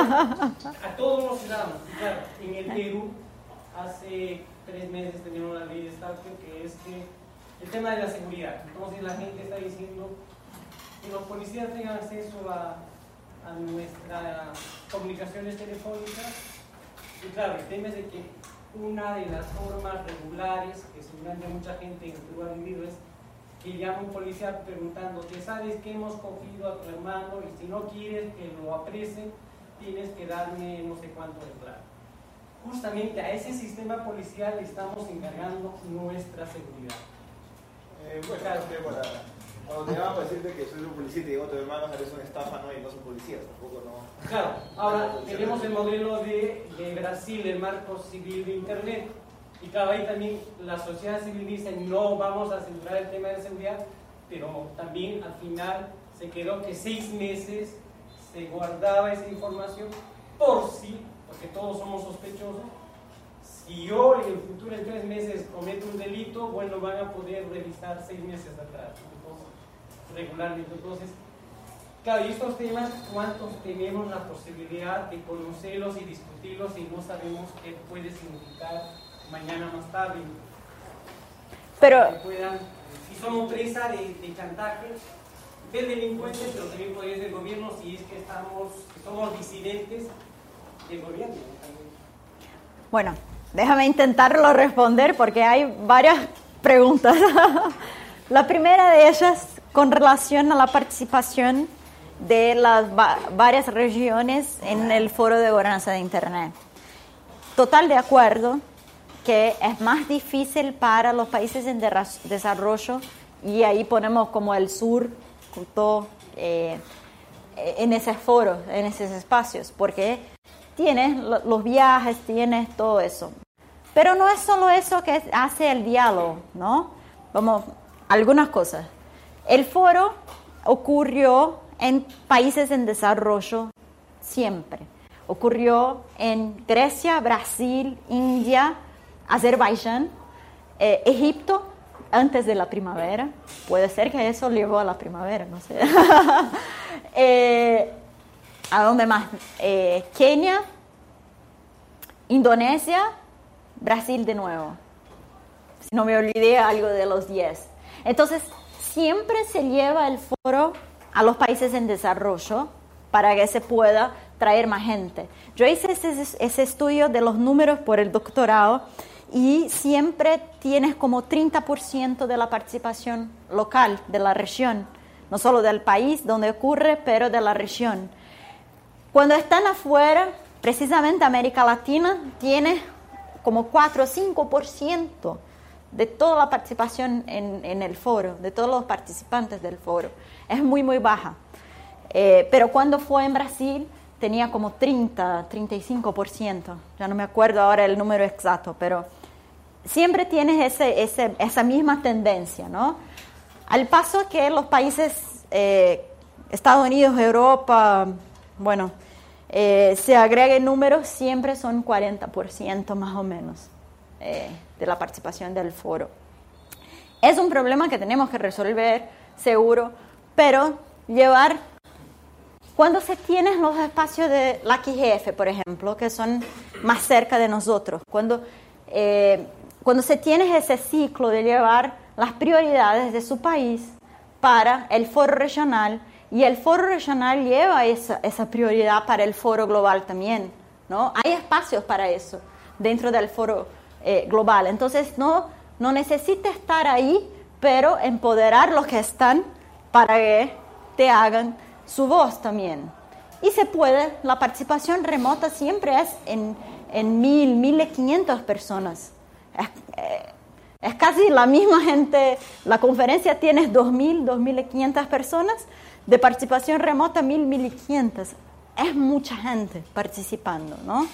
a todos los ciudadanos. Claro, en el Perú, hace tres meses teníamos una ley de Estado que es que el tema de la seguridad. Entonces la gente está diciendo que los policías tengan acceso a, a nuestras comunicaciones telefónicas. Y claro, el tema es de que una de las formas regulares que seguramente mucha gente en el Perú ha vivido es que llama un policía preguntándote, ¿sabes que hemos cogido a tu hermano? Y si no quieres que lo apresen, tienes que darme no sé cuánto de plata. Justamente a ese sistema policial le estamos encargando nuestra seguridad. Eh, bueno, claro, que para, cuando te llaman para decirte que soy un policía y te digo tu hermano, eres una estafa, ¿no? Y no son policías, tampoco no. Claro, ahora tenemos el modelo de, de Brasil, el marco civil de Internet. Y claro, ahí también la sociedad civil dice, no vamos a censurar el tema de seguridad, pero también al final se quedó que seis meses se guardaba esa información por sí, porque todos somos sospechosos. Si yo en el futuro en tres meses cometo un delito, bueno, van a poder revisar seis meses atrás, entonces, regularmente. Entonces, claro, y estos temas, ¿cuántos tenemos la posibilidad de conocerlos y discutirlos y no sabemos qué puede significar mañana más tarde? Pero, que puedan, si somos presa de, de chantaje, de delincuentes, pero también podría ser gobierno si es que estamos, que somos disidentes del gobierno. bueno, déjame intentarlo responder porque hay varias preguntas. La primera de ellas con relación a la participación de las va- varias regiones en el Foro de Gobernanza de Internet. Total de acuerdo que es más difícil para los países en derra- desarrollo, y ahí ponemos como el sur, justo, eh, en ese foro, en esos espacios, porque tienes lo- los viajes, tienes todo eso. Pero no es solo eso que hace el diálogo, ¿no? Vamos, algunas cosas. El foro ocurrió en países en desarrollo siempre. Ocurrió en Grecia, Brasil, India, Azerbaiyán, eh, Egipto, antes de la primavera. Puede ser que eso llevó a la primavera, no sé. eh, ¿A dónde más? Eh, Kenia, Indonesia, Brasil de nuevo. Si no me olvidé algo de los diez. Entonces, siempre se lleva el foro a los países en desarrollo para que se pueda traer más gente. Yo hice ese, ese estudio de los números por el doctorado y siempre tienes como treinta por ciento de la participación local de la región, no solo del país donde ocurre, pero de la región. Cuando están afuera, precisamente América Latina tiene como cuatro o cinco por ciento de toda la participación en, en el foro, de todos los participantes del foro. Es muy, muy baja. Eh, pero cuando fue en Brasil, tenía como treinta, treinta y cinco por ciento. Ya no me acuerdo ahora el número exacto, pero siempre tienes ese, ese, esa misma tendencia, ¿no? Al paso que los países, eh, Estados Unidos, Europa, bueno, eh, se agreguen números, siempre son cuarenta por ciento más o menos eh, de la participación del foro. Es un problema que tenemos que resolver, seguro, pero llevar, cuando se tienen los espacios de la Q G F, por ejemplo, que son más cerca de nosotros, cuando, eh, cuando se tiene ese ciclo de llevar las prioridades de su país para el foro regional, y el foro regional lleva esa, esa prioridad para el foro global también, ¿no? Hay espacios para eso dentro del foro eh, global. Entonces, no, no necesita estar ahí, pero empoderar los que están para que te hagan su voz también. Y se puede, la participación remota siempre es en, en mil, mil quinientas personas. Es, eh, es casi la misma gente, la conferencia tiene dos mil, dos mil quinientas personas, de participación remota mil, mil quinientas. Es mucha gente participando, ¿no?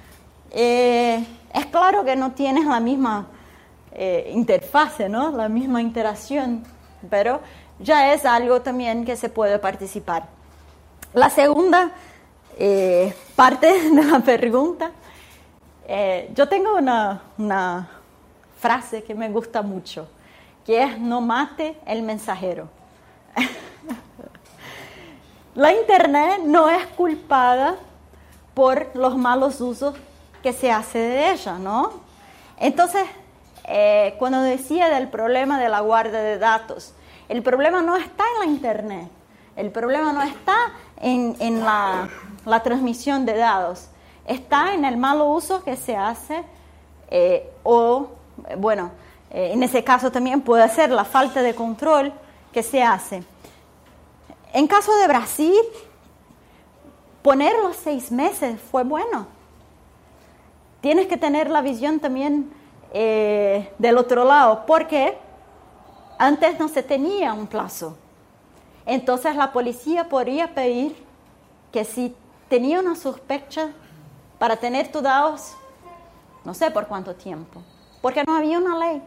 Eh, es claro que no tienes la misma eh, interfase, ¿no? La misma interacción, pero ya es algo también que se puede participar. La segunda eh, parte de la pregunta, eh, yo tengo una, una frase que me gusta mucho, que es: no mate el mensajero. la Internet no es culpada por los malos usos que se hace de ella, ¿no? Entonces, eh, cuando decía del problema de la guarda de datos, el problema no está en la Internet, el problema no está en, en la, la transmisión de datos, está en el malo uso que se hace eh, o, bueno, eh, en ese caso también puede ser la falta de control que se hace. En caso de Brasil, poner los seis meses fue bueno. Tienes que tener la visión también eh, del otro lado, porque antes no se tenía un plazo. Entonces la policía podría pedir que si tenía una sospecha para tener tus datos, no sé por cuánto tiempo, porque no había una ley.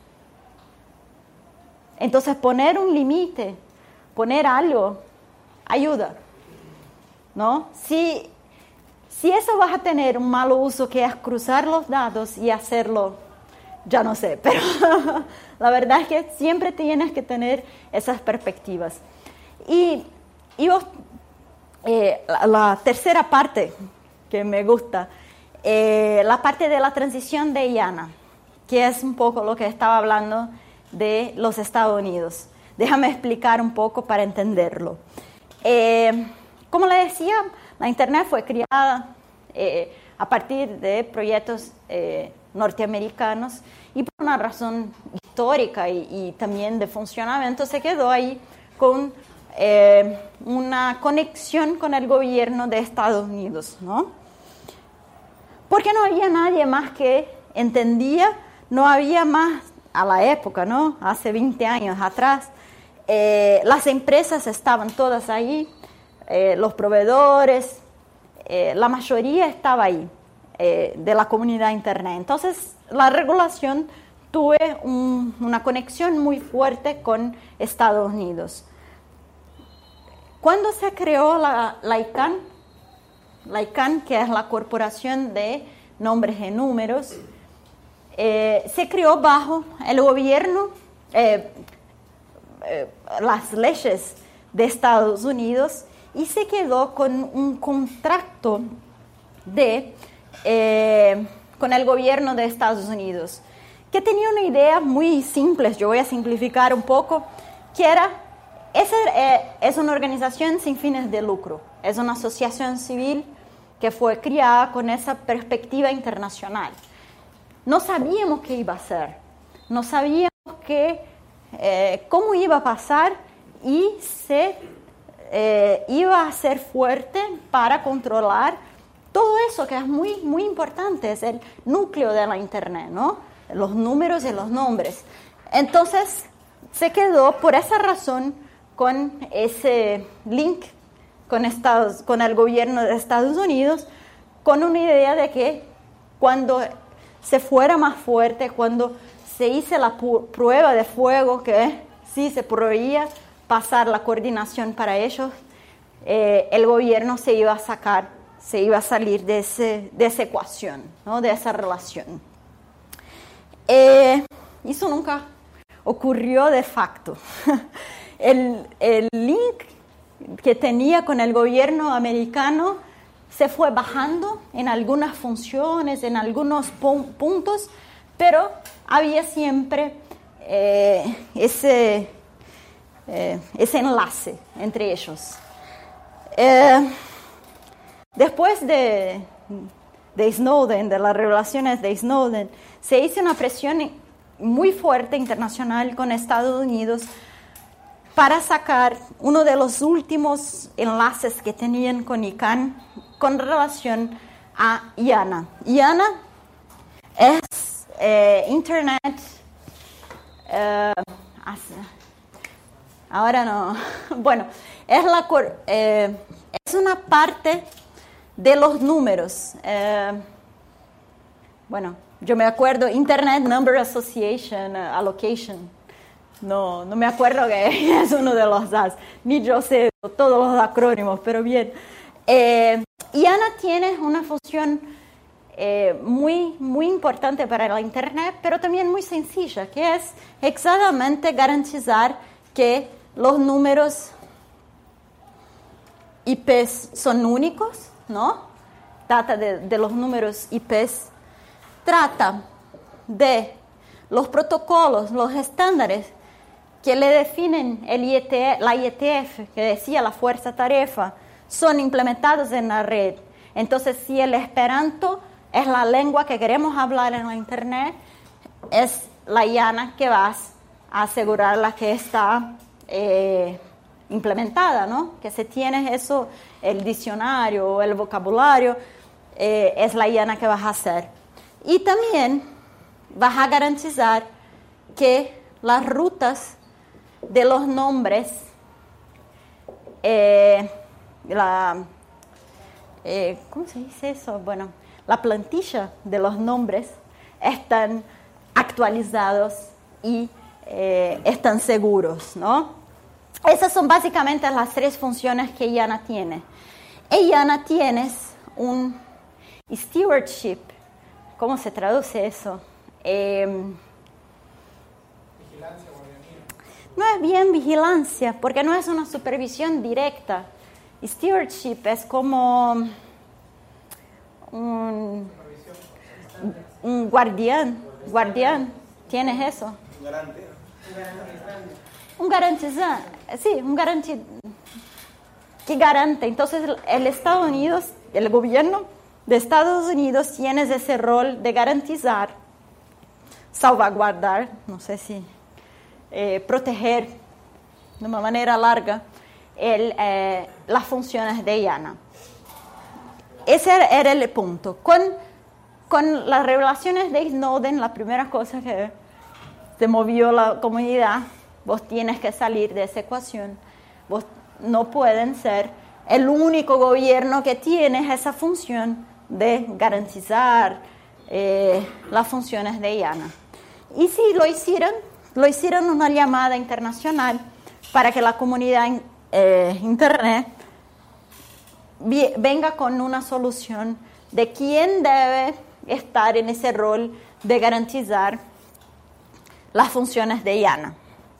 Entonces poner un límite, poner algo, ayuda, ¿no? Si, si eso vas a tener un malo uso que es cruzar los datos y hacerlo, ya no sé, pero la verdad es que siempre tienes que tener esas perspectivas. Y, y vos, eh, la, la tercera parte que me gusta, eh, la parte de la transición de IANA, que es un poco lo que estaba hablando de los Estados Unidos. Déjame explicar un poco para entenderlo. Eh, como le decía, la Internet fue creada eh, a partir de proyectos eh, norteamericanos y por una razón histórica y, y también de funcionamiento se quedó ahí con eh, una conexión con el gobierno de Estados Unidos, ¿no? Porque no había nadie más que entendía, no había más a la época, ¿no? Hace veinte años atrás, eh, las empresas estaban todas ahí, eh, los proveedores, eh, la mayoría estaba ahí, eh, de la comunidad Internet. Entonces, la regulación tuve un, una conexión muy fuerte con Estados Unidos. Cuando se creó la, la I C A N, la I C A N, que es la Corporación de Nombres y Números, eh, se creó bajo el gobierno, eh, eh, las leyes de Estados Unidos y se quedó con un contrato de, eh, con el gobierno de Estados Unidos, que tenía una idea muy simple, yo voy a simplificar un poco, que era, esa eh, es una organización sin fines de lucro, es una asociación civil que fue creada con esa perspectiva internacional. No sabíamos qué iba a ser, no sabíamos qué, eh, cómo iba a pasar y se eh, iba a ser fuerte para controlar todo eso que es muy, muy importante, es el núcleo de la Internet, ¿no? Los números y los nombres. Entonces, se quedó por esa razón con ese link con, Estados, con el gobierno de Estados Unidos, con una idea de que cuando se fuera más fuerte, cuando se hizo la prueba de fuego, que sí se proveía pasar la coordinación para ellos, eh, el gobierno se iba a sacar, se iba a salir de, ese, de esa ecuación, ¿no? De esa relación. Eh, eso nunca ocurrió de facto. el, el link que tenía con el gobierno americano se fue bajando en algunas funciones, en algunos puntos, pero había siempre eh, ese, eh, ese enlace entre ellos. Eh, después de, de Snowden, de las revelaciones de Snowden, se hizo una presión muy fuerte internacional con Estados Unidos para sacar uno de los últimos enlaces que tenían con I C A N con relación a IANA. IANA es eh, Internet, eh, ahora no, bueno, es, la, eh, es una parte de los números. Eh, bueno, yo me acuerdo, Internet Number Association, uh, Allocation. No, no me acuerdo que es uno de los A S, ni yo sé todos los acrónimos, pero bien. Eh, IANA tiene una función eh, muy, muy importante para la Internet, pero también muy sencilla, que es exactamente garantizar que los números I Pes son únicos, ¿no? Trata de, de los números I Pes. Trata de los protocolos, los estándares que le definen el I E T F, la I E T F, que decía la fuerza tarefa, son implementados en la red. Entonces, si el Esperanto es la lengua que queremos hablar en la Internet, es la IANA que vas a asegurar la que está eh, implementada, ¿no? Que se tiene eso, el diccionario, el vocabulario, eh, es la IANA que vas a hacer. Y también vas a garantizar que las rutas de los nombres, eh, la, eh, ¿cómo se dice eso? Bueno, la plantilla de los nombres están actualizados y eh, están seguros, ¿no? Esas son básicamente las tres funciones que IANA tiene. Y IANA tiene un stewardship. ¿Cómo se traduce eso? Eh, Vigilancia, guardianía. no es bien vigilancia, porque no es una supervisión directa. Stewardship es como un, un guardián. Guardián, ¿tienes eso? Un garante. Un garantizar, sí, un garante que garante. Entonces, el Estados Unidos, el gobierno de Estados Unidos tiene ese rol de garantizar, salvaguardar, no sé si, eh, proteger de una manera larga el, eh, las funciones de IANA. Ese era el punto. Con, con las revelaciones de Snowden, la primera cosa que se movió la comunidad, vos tienes que salir de esa ecuación. Vos no pueden ser el único gobierno que tiene esa función de garantizar eh, las funciones de IANA. Y si lo hicieron, lo hicieron una llamada internacional para que la comunidad eh, Internet vi, venga con una solución de quién debe estar en ese rol de garantizar las funciones de IANA.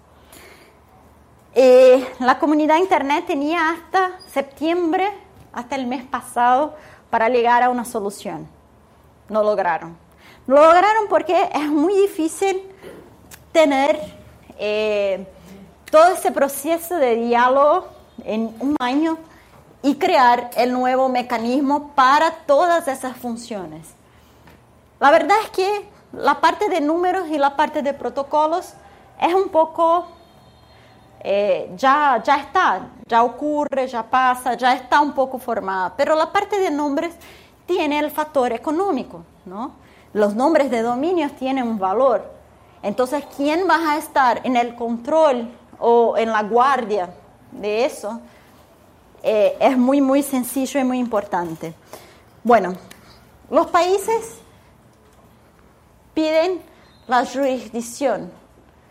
Eh, la comunidad Internet tenía hasta septiembre, hasta el mes pasado, para llegar a una solución. No lograron. No lograron porque es muy difícil tener eh, todo ese proceso de diálogo en un año y crear el nuevo mecanismo para todas esas funciones. La verdad es que la parte de números y la parte de protocolos es un poco... Eh, ya, ya está, ya ocurre, ya pasa, ya está un poco formada. Pero la parte de nombres tiene el factor económico, ¿no? Los nombres de dominios tienen un valor. Entonces, ¿quién va a estar en el control o en la guardia de eso? Eh, es muy, muy sencillo y muy importante. Bueno, los países piden la jurisdicción.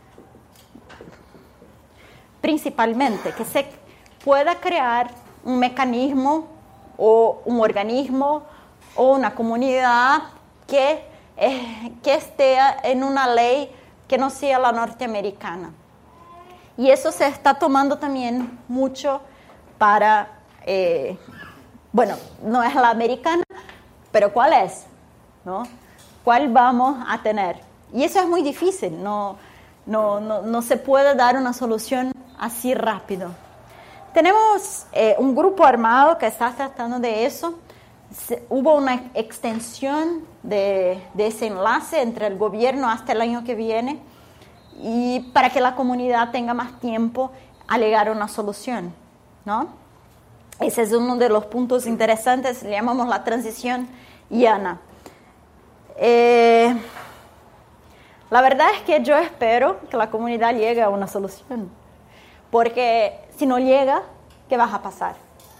Principalmente, que se pueda crear un mecanismo o un organismo o una comunidad que, eh, que esté en una ley que no sea la norteamericana. Y eso se está tomando también mucho para, eh, bueno, no es la americana, pero ¿cuál es? ¿No? ¿Cuál vamos a tener? Y eso es muy difícil, no, no, no, no se puede dar una solución así rápido. Tenemos eh, un grupo armado que está tratando de eso. Se, hubo una extensión de, de ese enlace entre el gobierno hasta el año que viene y para que la comunidad tenga más tiempo a llegar a una solución, ¿no? Ese es uno de los puntos interesantes, le llamamos la transición IANA. Eh, la verdad es que yo espero que la comunidad llegue a una solución. Porque si no llega, ¿qué va a pasar?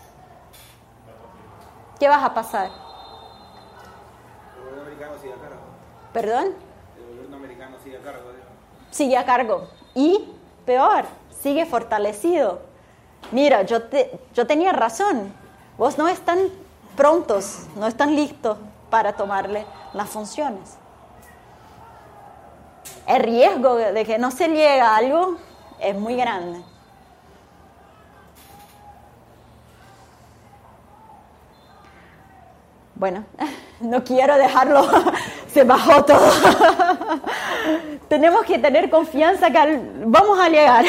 ¿Qué va a pasar? El gobierno americano sigue a cargo. ¿Perdón? El gobierno americano sigue a cargo. ¿Digo? Sigue a cargo. Y, peor, sigue fortalecido. Mira, yo, te, yo tenía razón. Vos no están prontos, no están listos para tomarle las funciones. El riesgo de que no se llegue a algo es muy grande. Bueno, no quiero dejarlo, se bajó todo. Tenemos que tener confianza que al, vamos a llegar.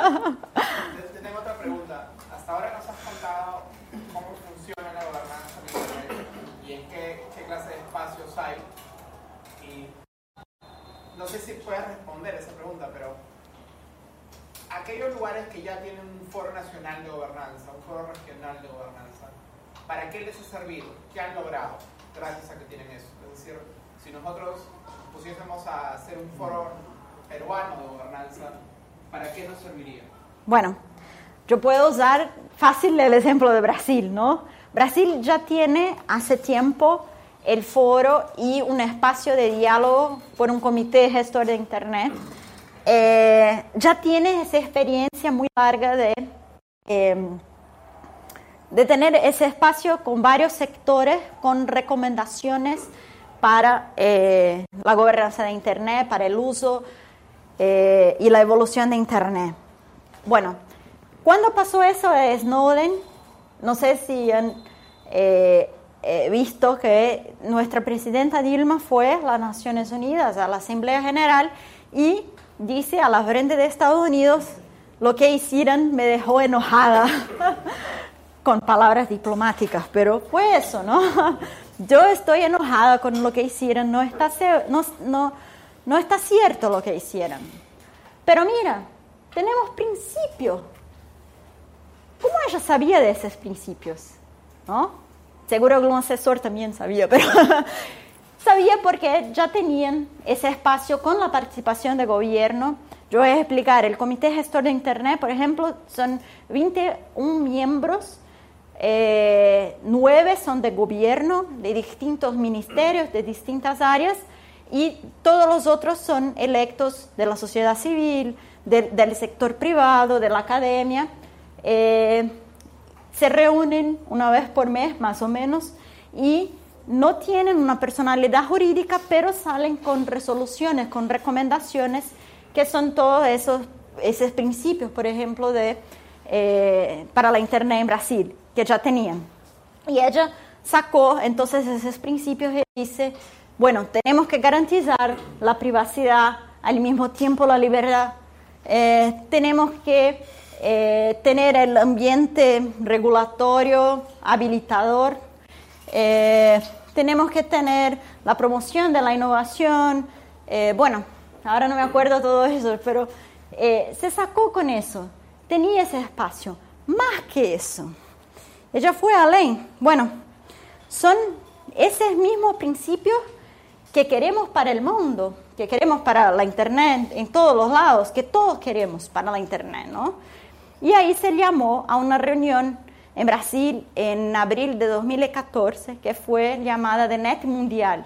Tengo otra pregunta. Hasta ahora nos has contado cómo funciona la gobernanza en Internet y en qué, qué clase de espacios hay. Y no sé si puedes responder esa pregunta, pero aquellos lugares que ya tienen un foro nacional de gobernanza, un foro regional de gobernanza, ¿para qué les ha servido? ¿Qué han logrado gracias a que tienen eso? Es decir, si nosotros pusiésemos a hacer un foro peruano de gobernanza, ¿para qué nos serviría? Bueno, yo puedo usar fácil el ejemplo de Brasil, ¿no? Brasil ya tiene hace tiempo el foro y un espacio de diálogo por un comité gestor de Internet. Eh, ya tiene esa experiencia muy larga de, eh, de tener ese espacio con varios sectores, con recomendaciones para eh, la gobernanza de Internet, para el uso eh, y la evolución de Internet. Bueno, ¿cuándo pasó eso de Snowden? No sé si han eh, eh, visto que nuestra presidenta Dilma fue a las Naciones Unidas, a la Asamblea General, y dice a la frente de Estados Unidos: lo que hicieron me dejó enojada, con palabras diplomáticas, pero fue eso, ¿no? Yo estoy enojada con lo que hicieron, no está, no, no, no está cierto lo que hicieron. Pero mira, tenemos principios. ¿Cómo ella sabía de esos principios? ¿No? Seguro que un asesor también sabía, pero sabía porque ya tenían ese espacio con la participación del gobierno. Yo voy a explicar, el Comité Gestor de Internet, por ejemplo, son veintiún miembros, eh, nueve son de gobierno, de distintos ministerios, de distintas áreas, y todos los otros son electos de la sociedad civil, de, del sector privado, de la academia. Eh, se reúnen una vez por mes, más o menos, y no tienen una personalidad jurídica, pero salen con resoluciones, con recomendaciones, que son todos esos, esos principios, por ejemplo, de, eh, para la Internet en Brasil, que ya tenían. Y ella sacó entonces esos principios y dice, bueno, tenemos que garantizar la privacidad, al mismo tiempo la libertad, eh, tenemos que eh, tener el ambiente regulatorio, habilitador, eh, tenemos que tener la promoción de la innovación, eh, bueno, ahora no me acuerdo todo eso, pero eh, se sacó con eso, tenía ese espacio, más que eso. Ella fue além, bueno, son esos mismos principios que queremos para el mundo, que queremos para la Internet, en todos los lados, que todos queremos para la Internet, ¿no? Y ahí se llamó a una reunión en Brasil en abril de dos mil catorce, que fue llamada de Net Mundial,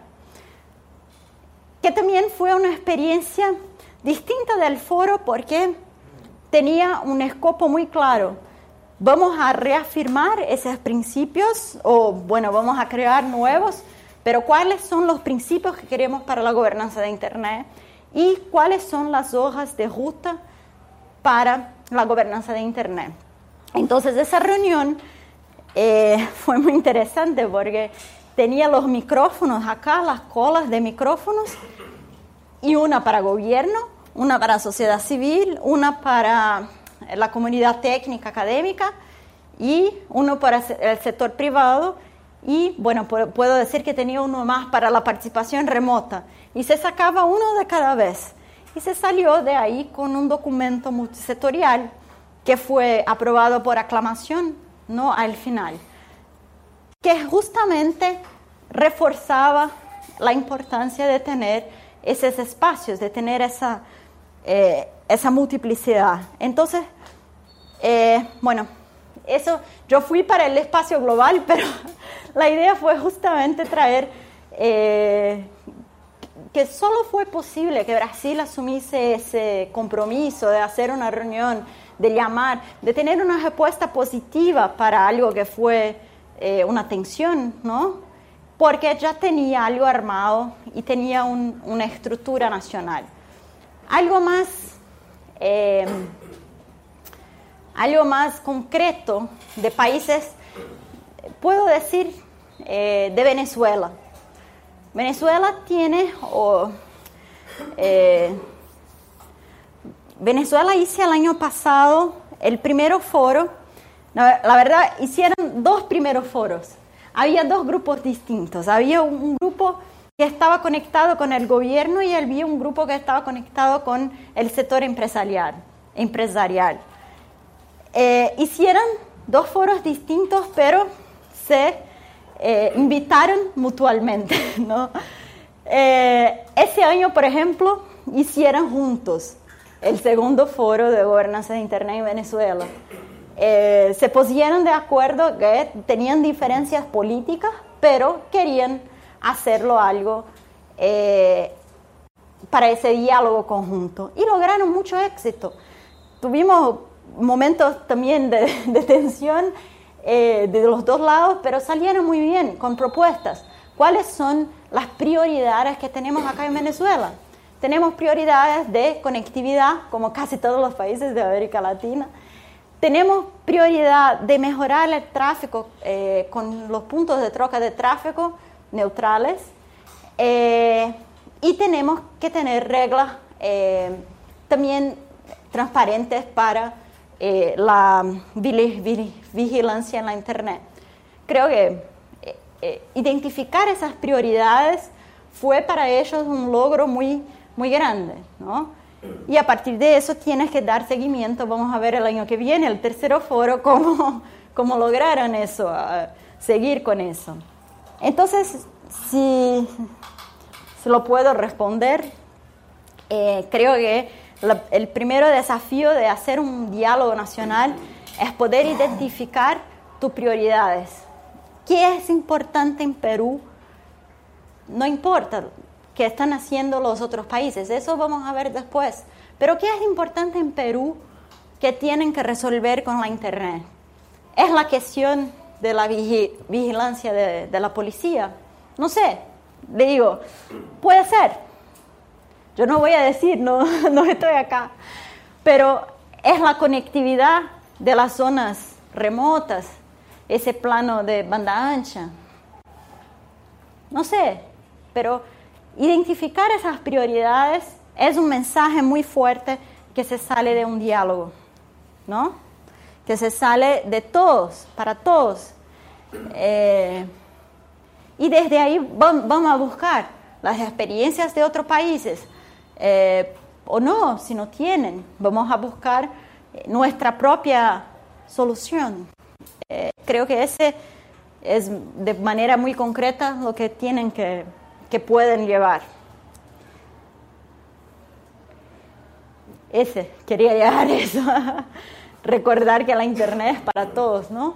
que también fue una experiencia distinta del foro porque tenía un escopo muy claro. Vamos a reafirmar esos principios o, bueno, vamos a crear nuevos, pero ¿cuáles son los principios que queremos para la gobernanza de Internet? ¿Y cuáles son las hojas de ruta para la gobernanza de Internet? Entonces, esa reunión eh, fue muy interesante porque tenía los micrófonos acá, las colas de micrófonos, y una para gobierno, una para sociedad civil, una para la comunidad técnica académica y uno para el sector privado. Y, bueno, puedo decir que tenía uno más para la participación remota. Y se sacaba uno de cada vez. Y se salió de ahí con un documento multisectorial que fue aprobado por aclamación, ¿no?, al final, que justamente reforzaba la importancia de tener esos espacios, de tener esa, eh, esa multiplicidad. Entonces, eh, bueno, eso, yo fui para el espacio global, pero la idea fue justamente traer eh, que solo fue posible que Brasil asumiese ese compromiso de hacer una reunión, de llamar, de tener una respuesta positiva para algo que fue eh, una tensión, ¿no? Porque ya tenía algo armado y tenía un, una estructura nacional. Algo más, eh, algo más concreto de países, puedo decir eh, de Venezuela. Venezuela tiene, oh, eh, Venezuela hizo el año pasado el primer foro, la, la verdad hicieron dos primeros foros. Había dos grupos distintos, había un, un grupo que estaba conectado con el gobierno y había un grupo que estaba conectado con el sector empresarial. empresarial. Eh, hicieron dos foros distintos, pero se eh, invitaron mutuamente, ¿no? Eh, ese año, por ejemplo, hicieron juntos el segundo foro de gobernanza de Internet en Venezuela. Eh, se pusieron de acuerdo que tenían diferencias políticas, pero querían hacerlo algo eh, para ese diálogo conjunto. Y lograron mucho éxito. Tuvimos momentos también de, de tensión eh, de los dos lados, pero salieron muy bien con propuestas. ¿Cuáles son las prioridades que tenemos acá en Venezuela? Tenemos prioridades de conectividad, como casi todos los países de América Latina. Tenemos prioridad de mejorar el tráfico eh, con los puntos de troca de tráfico neutrales. Eh, y tenemos que tener reglas eh, también transparentes para eh, la vigilancia en la Internet. Creo que eh, eh, identificar esas prioridades fue para ellos un logro muy, muy grande, ¿no? Y a partir de eso tienes que dar seguimiento. Vamos a ver el año que viene, el tercer foro, cómo, cómo lograron eso, uh, seguir con eso. Entonces, si, si lo puedo responder, eh, creo que la, el primer desafío de hacer un diálogo nacional es poder identificar tus prioridades. ¿Qué es importante en Perú? No importa qué están haciendo los otros países, eso vamos a ver después. Pero ¿qué es importante en Perú que tienen que resolver con la Internet? ¿Es la cuestión de la vigi- vigilancia de, de la policía? No sé, le digo, puede ser. Yo no voy a decir, no, no estoy acá. Pero es la conectividad de las zonas remotas, ese plano de banda ancha. No sé, pero identificar esas prioridades es un mensaje muy fuerte que se sale de un diálogo, ¿no? Que se sale de todos, para todos. Eh, y desde ahí vamos a buscar las experiencias de otros países, eh, o no, si no tienen, vamos a buscar nuestra propia solución. Eh, creo que ese es de manera muy concreta lo que tienen que, que pueden llevar. Ese, quería llegar eso. Recordar que la Internet es para todos, ¿no?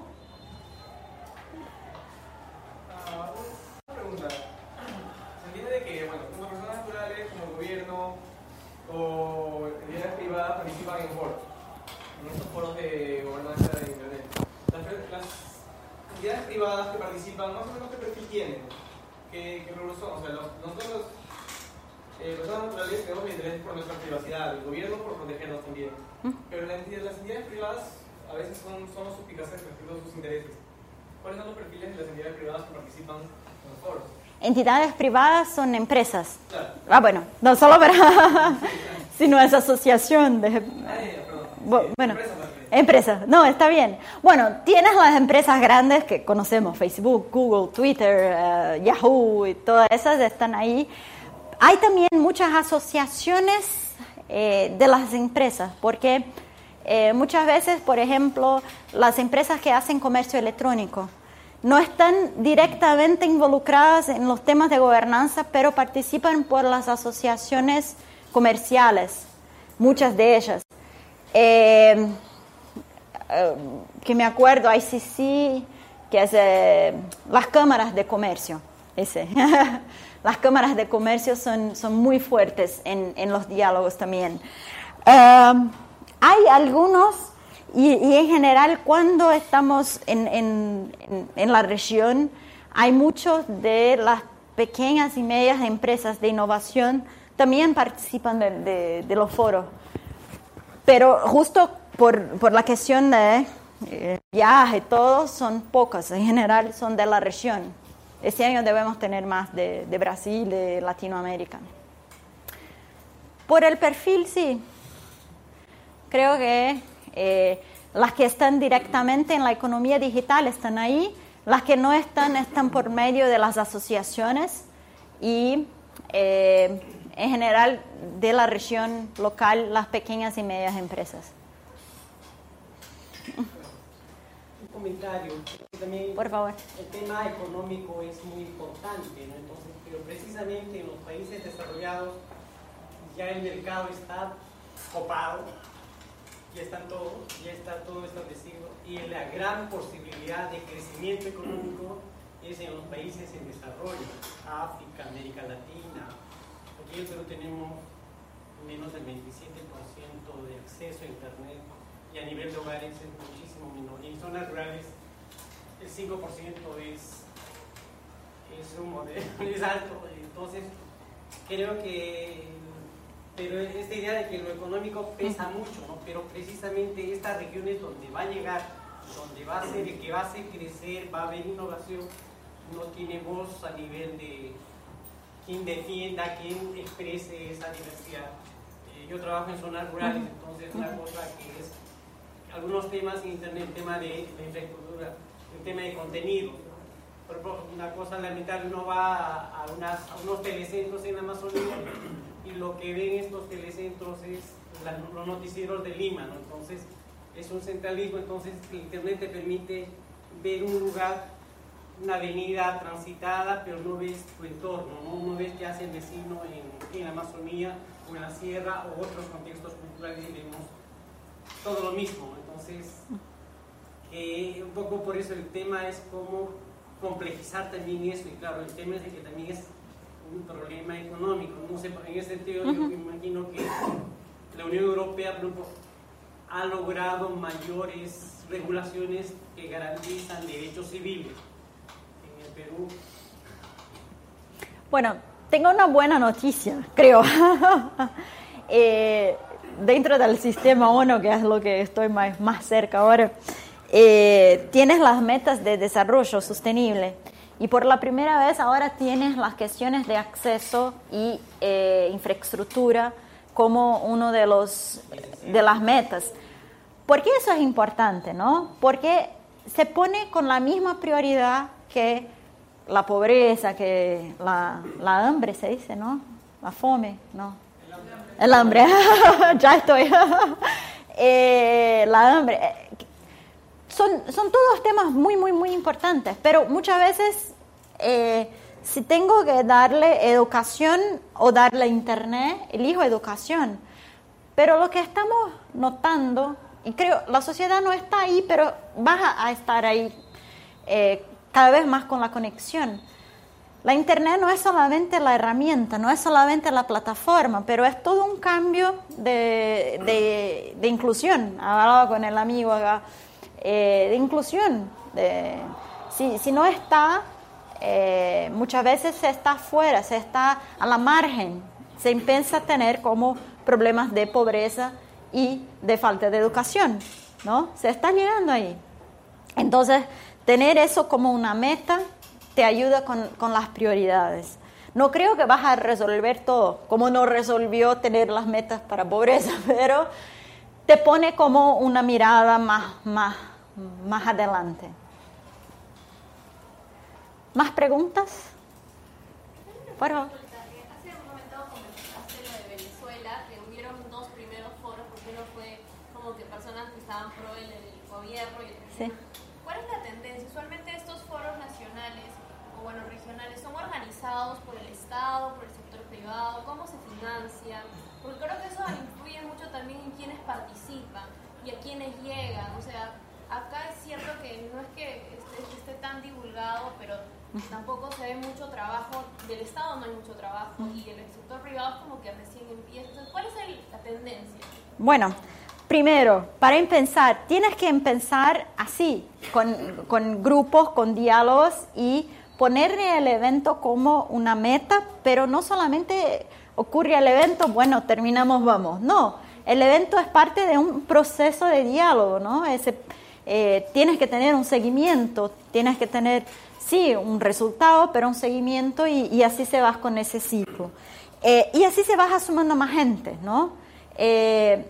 Uh, una pregunta. Se entiende de que, bueno, como personas naturales, como el gobierno o entidades privadas participan en foros, en estos foros de gobernanza de Internet. Las, las entidades privadas que participan, más o menos, ¿qué perfil tienen? ¿Qué, qué rubros son? O sea, los, nosotros, eh, personas naturales, tenemos interés por nuestra privacidad, el gobierno por protegernos también. Pero la entidad, las entidades privadas a veces son, son suspicaces respecto a sus intereses. ¿Cuáles son los perfiles de las entidades privadas que participan en los foros? Entidades privadas son empresas. Claro. Ah, bueno, no solo para, sino es asociación de... Ah, ya, perdón. Bueno, Sí, bueno, empresas, empresas. empresas, no, está bien. Bueno, tienes las empresas grandes que conocemos, Facebook, Google, Twitter, uh, Yahoo, y todas esas están ahí. Hay también muchas asociaciones eh, de las empresas, porque eh, muchas veces, por ejemplo, las empresas que hacen comercio electrónico no están directamente involucradas en los temas de gobernanza, pero participan por las asociaciones comerciales, muchas de ellas. Eh, eh, que me acuerdo, I C C, que es eh, las cámaras de comercio, ese. Las cámaras de comercio son, son muy fuertes en, en los diálogos también. Um, hay algunos, y, y en general cuando estamos en, en, en, en la región, hay muchos de las pequeñas y medias empresas de innovación también participan de, de, de los foros. Pero justo por, por la cuestión de eh, viaje, todos son pocos, en general son de la región. Este año debemos tener más de, de Brasil, de Latinoamérica. Por el perfil, sí. Creo que eh, las que están directamente en la economía digital están ahí. Las que no están, están por medio de las asociaciones y eh, en general de la región local, las pequeñas y medias empresas. Un comentario. También Por favor. el tema económico es muy importante, ¿no? Entonces, pero precisamente en los países desarrollados ya el mercado está copado, ya está todo, ya está todo establecido y la gran posibilidad de crecimiento económico es en los países en desarrollo, África, América Latina. Aquí en Perú tenemos menos del veintisiete por ciento de acceso a Internet y a nivel de hogares es muchísimo menor. Y en zonas rurales el cinco por ciento es, es un modelo, es alto. Entonces creo que, pero esta idea de que lo económico pesa mucho, ¿no? Pero precisamente estas regiones donde va a llegar, donde va a ser, el que va a hacer crecer, va a haber innovación, no tiene voz a nivel de quien defienda, quien exprese esa diversidad. Eh, yo trabajo en zonas rurales, entonces una cosa que es algunos temas en Internet, el tema de, de infraestructura, el tema de contenido. Por ejemplo, una cosa lamentable, uno va a, a, unas, a unos telecentros en la Amazonía y lo que ven estos telecentros es la, los noticieros de Lima, ¿no? Entonces es un centralismo, entonces el Internet te permite ver un lugar, una avenida transitada, pero no ves tu entorno, no, no ves qué hace el vecino en, en la Amazonía o en la sierra o otros contextos culturales y vemos todo lo mismo. Entonces, eh, un poco por eso el tema es cómo complejizar también eso, y claro, el tema es de que también es un problema económico, no sé, en ese sentido yo me imagino que la Unión Europea, por ejemplo, ha logrado mayores regulaciones que garantizan derechos civiles. En el Perú. Bueno, tengo una buena noticia, creo. eh, dentro del sistema ONU, que es lo que estoy más, más cerca ahora, eh, tienes las metas de desarrollo sostenible. Y por la primera vez ahora tienes las cuestiones de acceso y eh, infraestructura como uno de los de las metas. ¿Por qué eso es importante, no? Porque se pone con la misma prioridad que la pobreza, que la, la hambre, se dice, ¿no? La fome, ¿no? El hambre. El hambre. Ya estoy. eh, la hambre. Son, son todos temas muy, muy, muy importantes, pero muchas veces eh, si tengo que darle educación o darle internet, elijo educación. Pero lo que estamos notando, y creo la sociedad no está ahí, pero va a estar ahí eh, cada vez más con la conexión. La internet no es solamente la herramienta, no es solamente la plataforma, pero es todo un cambio de, de, de inclusión. Hablaba con el amigo acá. Eh, de inclusión. De, si, si no está, eh, muchas veces se está afuera, se está a la margen, se empieza a tener como problemas de pobreza y de falta de educación, ¿no? Se está llegando ahí. Entonces, tener eso como una meta te ayuda con, con las prioridades. No creo que vas a resolver todo, como no resolvió tener las metas para pobreza, pero te pone como una mirada más, más, más adelante. ¿Más preguntas? Por favor. Hace un momento comentaste lo de Venezuela, que hubieron dos primeros foros, porque uno fue como que personas que estaban pro el, el gobierno y el Sí. ¿Cuál es la tendencia? Usualmente estos foros nacionales o bueno regionales son organizados por el Estado, por el sector privado, ¿cómo se financian? Porque creo que eso influye mucho también en quienes participan y a quienes llegan. O sea, acá es cierto que no es que esté, esté tan divulgado, pero tampoco se ve mucho trabajo, del Estado no hay mucho trabajo y el sector privado es como que recién empieza. Entonces, ¿cuál es el, la tendencia? Bueno, primero, para empezar, tienes que empezar así, con, con grupos, con diálogos y ponerle el evento como una meta, pero no solamente ocurre el evento, bueno, terminamos, vamos. No, el evento es parte de un proceso de diálogo, ¿no? Ese, eh, tienes que tener un seguimiento, tienes que tener, sí, un resultado, pero un seguimiento y, y así se vas con ese ciclo. Eh, y así se va sumando más gente, ¿no? Eh,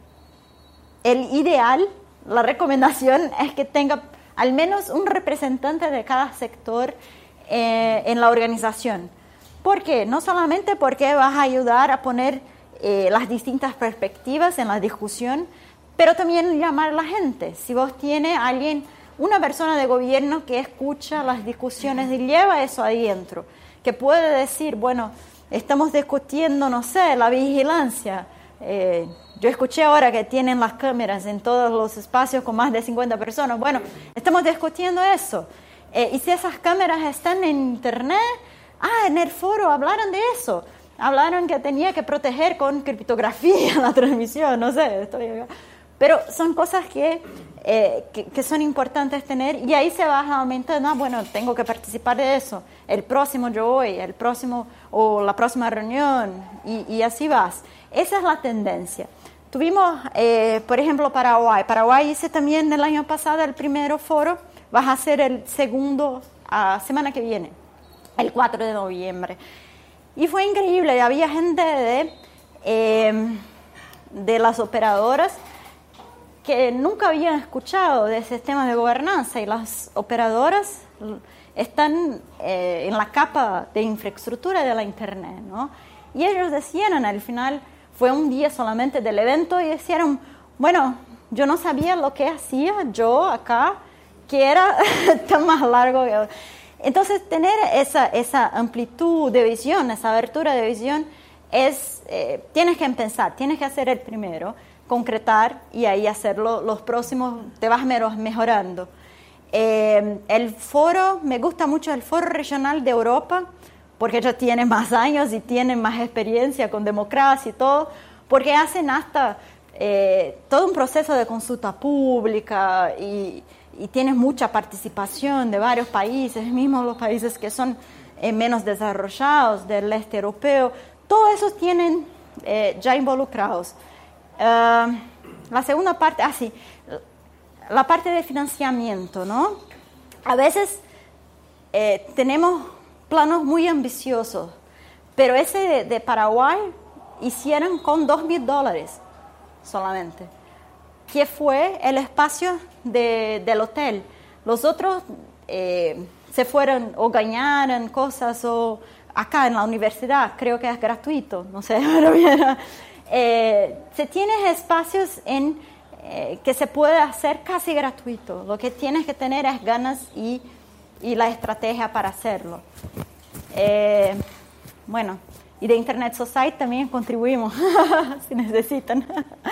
el ideal, la recomendación es que tenga al menos un representante de cada sector eh, en la organización. ¿Por qué? No solamente porque vas a ayudar a poner eh, las distintas perspectivas en la discusión, pero también llamar a la gente. Si vos tienes a alguien, una persona de gobierno que escucha las discusiones y lleva eso ahí dentro, que puede decir, bueno, estamos discutiendo, no sé, la vigilancia. Eh, yo escuché ahora que tienen las cámaras en todos los espacios con más de cincuenta personas. Bueno, estamos discutiendo eso. Eh, y si esas cámaras están en internet, ah, en el foro hablaron de eso. Hablaron que tenía que proteger con criptografía la transmisión, no sé, estoy acá. Pero son cosas que, eh, que, que son importantes tener y ahí se va aumentando, ah, bueno, tengo que participar de eso, el próximo yo voy, el próximo o la próxima reunión y, y así vas. Esa es la tendencia. Tuvimos, eh, por ejemplo, Paraguay. Paraguay hice también el año pasado el primer foro, vas a hacer el segundo a semana que viene, el cuatro de noviembre. Y fue increíble, había gente de, eh, de las operadoras que nunca habían escuchado de sistemas de gobernanza y las operadoras están eh, en la capa de infraestructura de la Internet, ¿no? Y ellos decían, al final, fue un día solamente del evento y decían, bueno, yo no sabía lo que hacía yo acá, que era tan más largo. Que... Entonces, tener esa, esa amplitud de visión, esa abertura de visión, es, eh, tienes que empezar, tienes que hacer el primero, concretar y ahí hacerlo, los próximos te vas mejorando. Eh, el foro, me gusta mucho el foro regional de Europa, porque ya tiene más años y tiene más experiencia con democracia y todo, porque hacen hasta eh, todo un proceso de consulta pública y, y tienes mucha participación de varios países, mismos los países que son eh, menos desarrollados del este europeo, todos esos tienen eh, ya involucrados. Uh, la segunda parte, ah, sí, la parte de financiamiento, ¿no? A veces eh, tenemos planos muy ambiciosos, pero ese de, de Paraguay hicieron con dos mil dólares solamente, que fue el espacio de, del hotel. Los otros eh, se fueron o ganaron cosas o acá en la universidad, creo que es gratuito, no sé, pero bien. Eh, se tienen espacios en, eh, que se puede hacer casi gratuito. Lo que tienes que tener es ganas y, y la estrategia para hacerlo. Eh, bueno, y de Internet Society también contribuimos, si necesitan. Sí,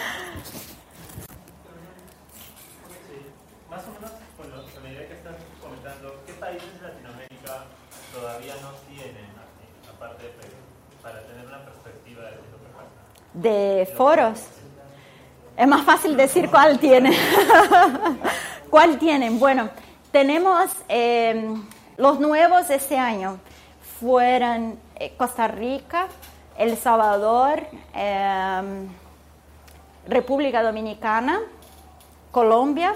más o menos, con lo, la medida que están comentando, ¿qué países de Latinoamérica todavía no tienen, aparte de Perú, para tener una perspectiva de lo que pasa? De foros. Es más fácil decir cuál tienen. ¿Cuál tienen? Bueno, tenemos eh, los nuevos este año. Fueron eh, Costa Rica, El Salvador, eh, República Dominicana, Colombia,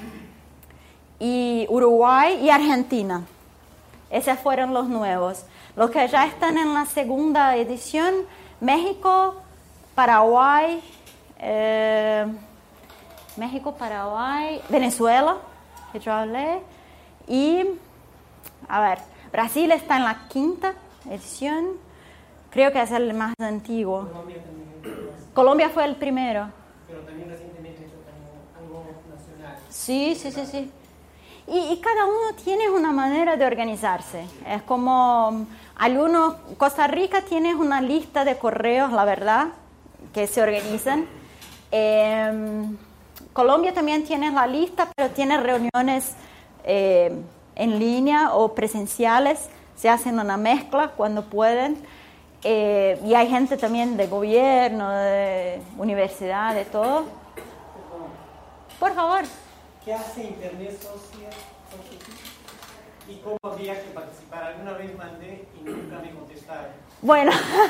y Uruguay y Argentina. Esos fueron los nuevos. Los que ya están en la segunda edición, México, Paraguay, eh, México, Paraguay, Venezuela, que yo hablé, y, a ver, Brasil está en la quinta edición, creo que es el más antiguo. Colombia también. Colombia fue el primero. Pero también recientemente hizo algo nacional. Sí, sí, sí, sí. Y, y cada uno tiene una manera de organizarse. Es como, algunos, Costa Rica tiene una lista de correos, la verdad, que se organizan. Eh, Colombia también tiene la lista, pero tiene reuniones eh, en línea o presenciales. Se hacen una mezcla cuando pueden. Eh, y hay gente también de gobierno, de universidad, de todo. Por favor. ¿Qué hace Internet Social? ¿Y cómo habría que participar? Alguna vez mandé y nunca me contestaron. Bueno,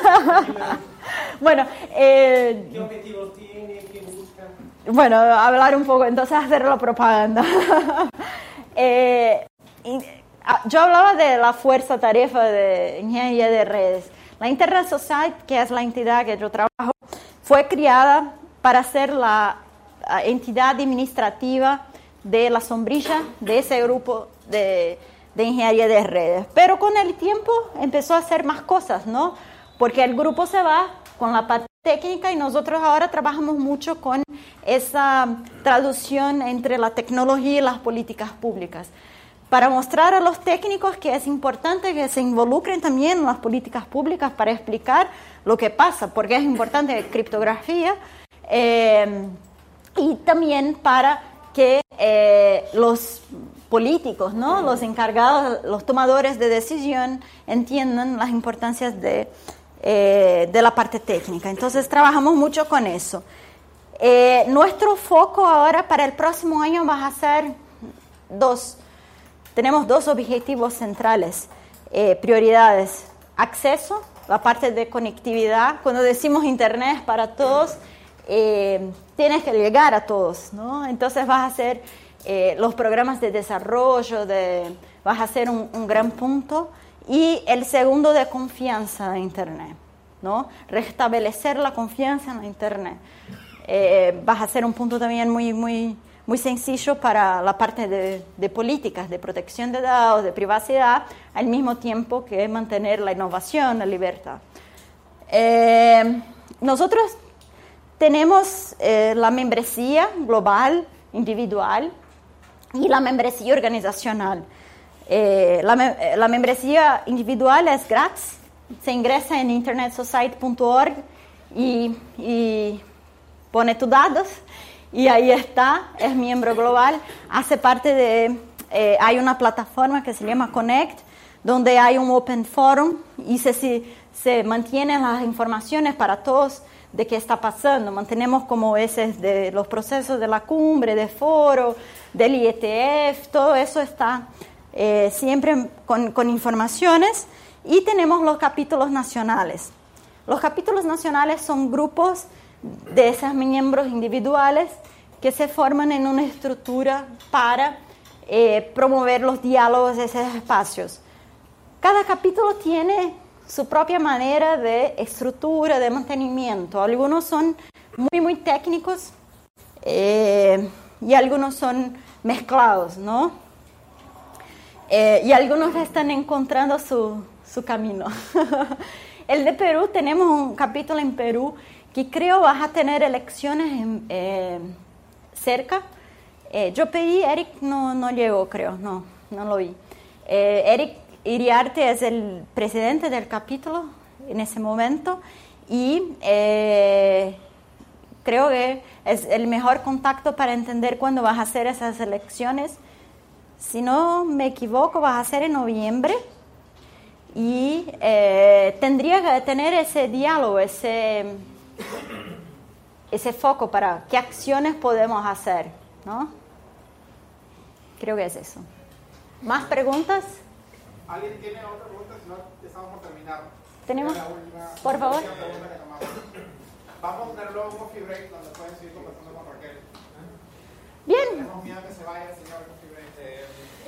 bueno eh, ¿qué objetivos tiene? ¿Qué buscan? Bueno, hablar un poco, entonces hacer la propaganda. eh, y, yo hablaba de la fuerza tarefa de ingeniería de redes. La Internet Society, que es la entidad que yo trabajo, fue creada para ser la entidad administrativa de la sombrilla de ese grupo de, de ingeniería de redes. Pero con el tiempo empezó a hacer más cosas, ¿no? Porque el grupo se va con la parte técnica y nosotros ahora trabajamos mucho con esa traducción entre la tecnología y las políticas públicas, para mostrar a los técnicos que es importante que se involucren también en las políticas públicas para explicar lo que pasa, porque es importante la criptografía, eh, y también para que eh, los políticos, ¿no? Los encargados, los tomadores de decisión entiendan las importancias de, eh, de la parte técnica. Entonces trabajamos mucho con eso. Eh, nuestro foco ahora para el próximo año va a ser dos. Tenemos dos objetivos centrales, eh, prioridades. Acceso, la parte de conectividad. Cuando decimos Internet para todos, eh, tienes que llegar a todos, ¿no? Entonces vas a hacer eh, los programas de desarrollo, de, vas a hacer un, un gran punto. Y el segundo, de confianza en Internet, ¿no? Restablecer la confianza en la Internet. Eh, vas a hacer un punto también muy, muy, muy sencillo para la parte de, de políticas, de protección de datos, de privacidad, al mismo tiempo que mantener la innovación, la libertad. Eh, nosotros tenemos eh, la membresía global, individual, y la membresía organizacional. Eh, la, la membresía individual es gratis, se ingresa en internet society punto org y, y pone tus datos y ahí está, es miembro global, hace parte de, eh, hay una plataforma que se llama Connect, donde hay un Open Forum y se, se, se mantienen las informaciones para todos de qué está pasando. Mantenemos como ese de los procesos de la cumbre, de foro, del I E T F, todo eso está eh, siempre con, con informaciones. Y tenemos los capítulos nacionales. Los capítulos nacionales son grupos de esos miembros individuales que se forman en una estructura para eh, promover los diálogos de esos espacios. Cada capítulo tiene su propia manera de estructura, de mantenimiento. Algunos son muy, muy técnicos eh, y algunos son mezclados, ¿no? Eh, y algunos están encontrando su, su camino. El de Perú, tenemos un capítulo en Perú que creo vas a tener elecciones en, eh, cerca. Eh, yo pedí, Eric no, no llegó, creo, no, no lo vi. Eh, Eric Iriarte es el presidente del capítulo en ese momento y eh, creo que es el mejor contacto para entender cuándo vas a hacer esas elecciones. Si no me equivoco, vas a hacer en noviembre y eh, tendría que tener ese diálogo, ese, ese foco para qué acciones podemos hacer, ¿no? Creo que es eso. ¿Más preguntas? ¿Alguien tiene otra pregunta? Si no, estamos por terminar. ¿Tenemos? La última, Por favor. la pregunta que tomamos. Vamos a tener luego un coffee break donde pueden seguir conversando con Raquel. Bien. Tenemos miedo que se vaya el señor coffee break. Eh,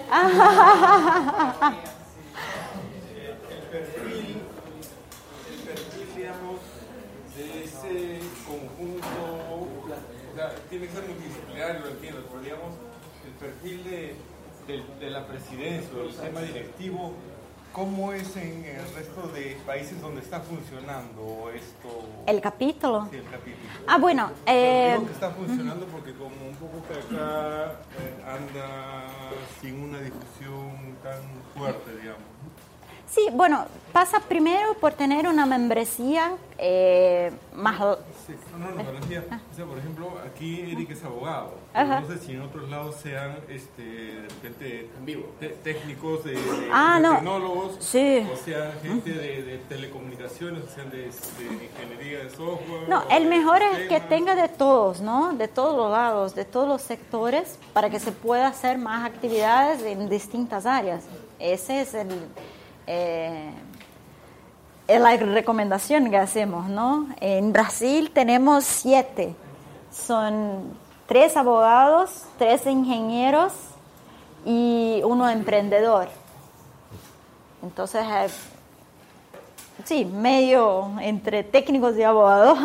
Ah. el perfil, el perfil, digamos, de ese conjunto, o sea, tiene que ser multidisciplinario, lo entiendo, pero digamos, el perfil de, de, de la presidencia o el sistema directivo, ¿cómo es en el resto de países donde está funcionando esto? ¿El capítulo? Sí, el capítulo. Ah, bueno. Eh, Digo que está funcionando porque como un poco que acá eh, anda sin una difusión tan fuerte, digamos. Sí, bueno, pasa primero por tener una membresía eh, más... Sí, no, no, no, decía, o sea, por ejemplo, aquí Eric es abogado. Ajá. No sé si en otros lados sean, este, de repente, En vivo. te- técnicos, de, de- Ah, de no. tecnólogos, Sí. o sea, gente de, de telecomunicaciones, o sea, de, de ingeniería de software. No, o el de mejor es que sistemas. tenga de todos, ¿no? De todos los lados, de todos los sectores, para que se pueda hacer más actividades en distintas áreas. Ese es el... Eh, es la recomendación que hacemos, ¿no? En Brasil tenemos siete. Son tres abogados, tres ingenieros y uno emprendedor. Entonces, eh, sí, medio entre técnicos y abogados.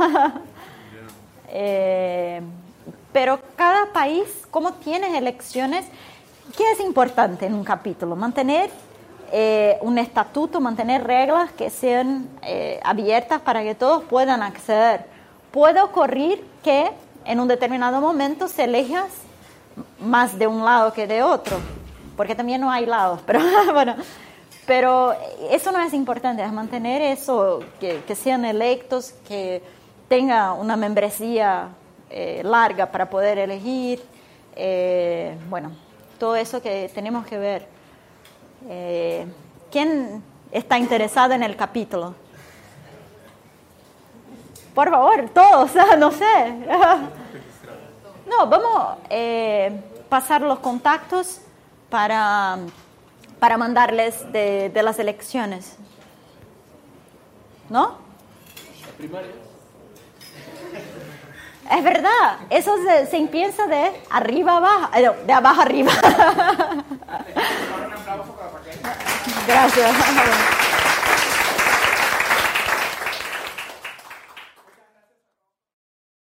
eh, pero cada país, como tiene elecciones, ¿qué es importante en un capítulo? Mantener eh, un estatuto, mantener reglas que sean eh, abiertas para que todos puedan acceder. Puede ocurrir que en un determinado momento se elijas más de un lado que de otro, porque también no hay lados, pero bueno, pero eso no es importante, es mantener eso, que, que sean electos, que tenga una membresía eh, larga para poder elegir, eh, bueno, todo eso que tenemos que ver. Eh, ¿Quién está interesado en el capítulo? Por favor, todos, no sé. No, vamos a eh, pasar los contactos para, para mandarles de, de las elecciones. ¿No? Primaria. Es verdad, eso se, se empieza de arriba abajo, eh, no, de abajo arriba. Un aplauso para Raquel. Gracias.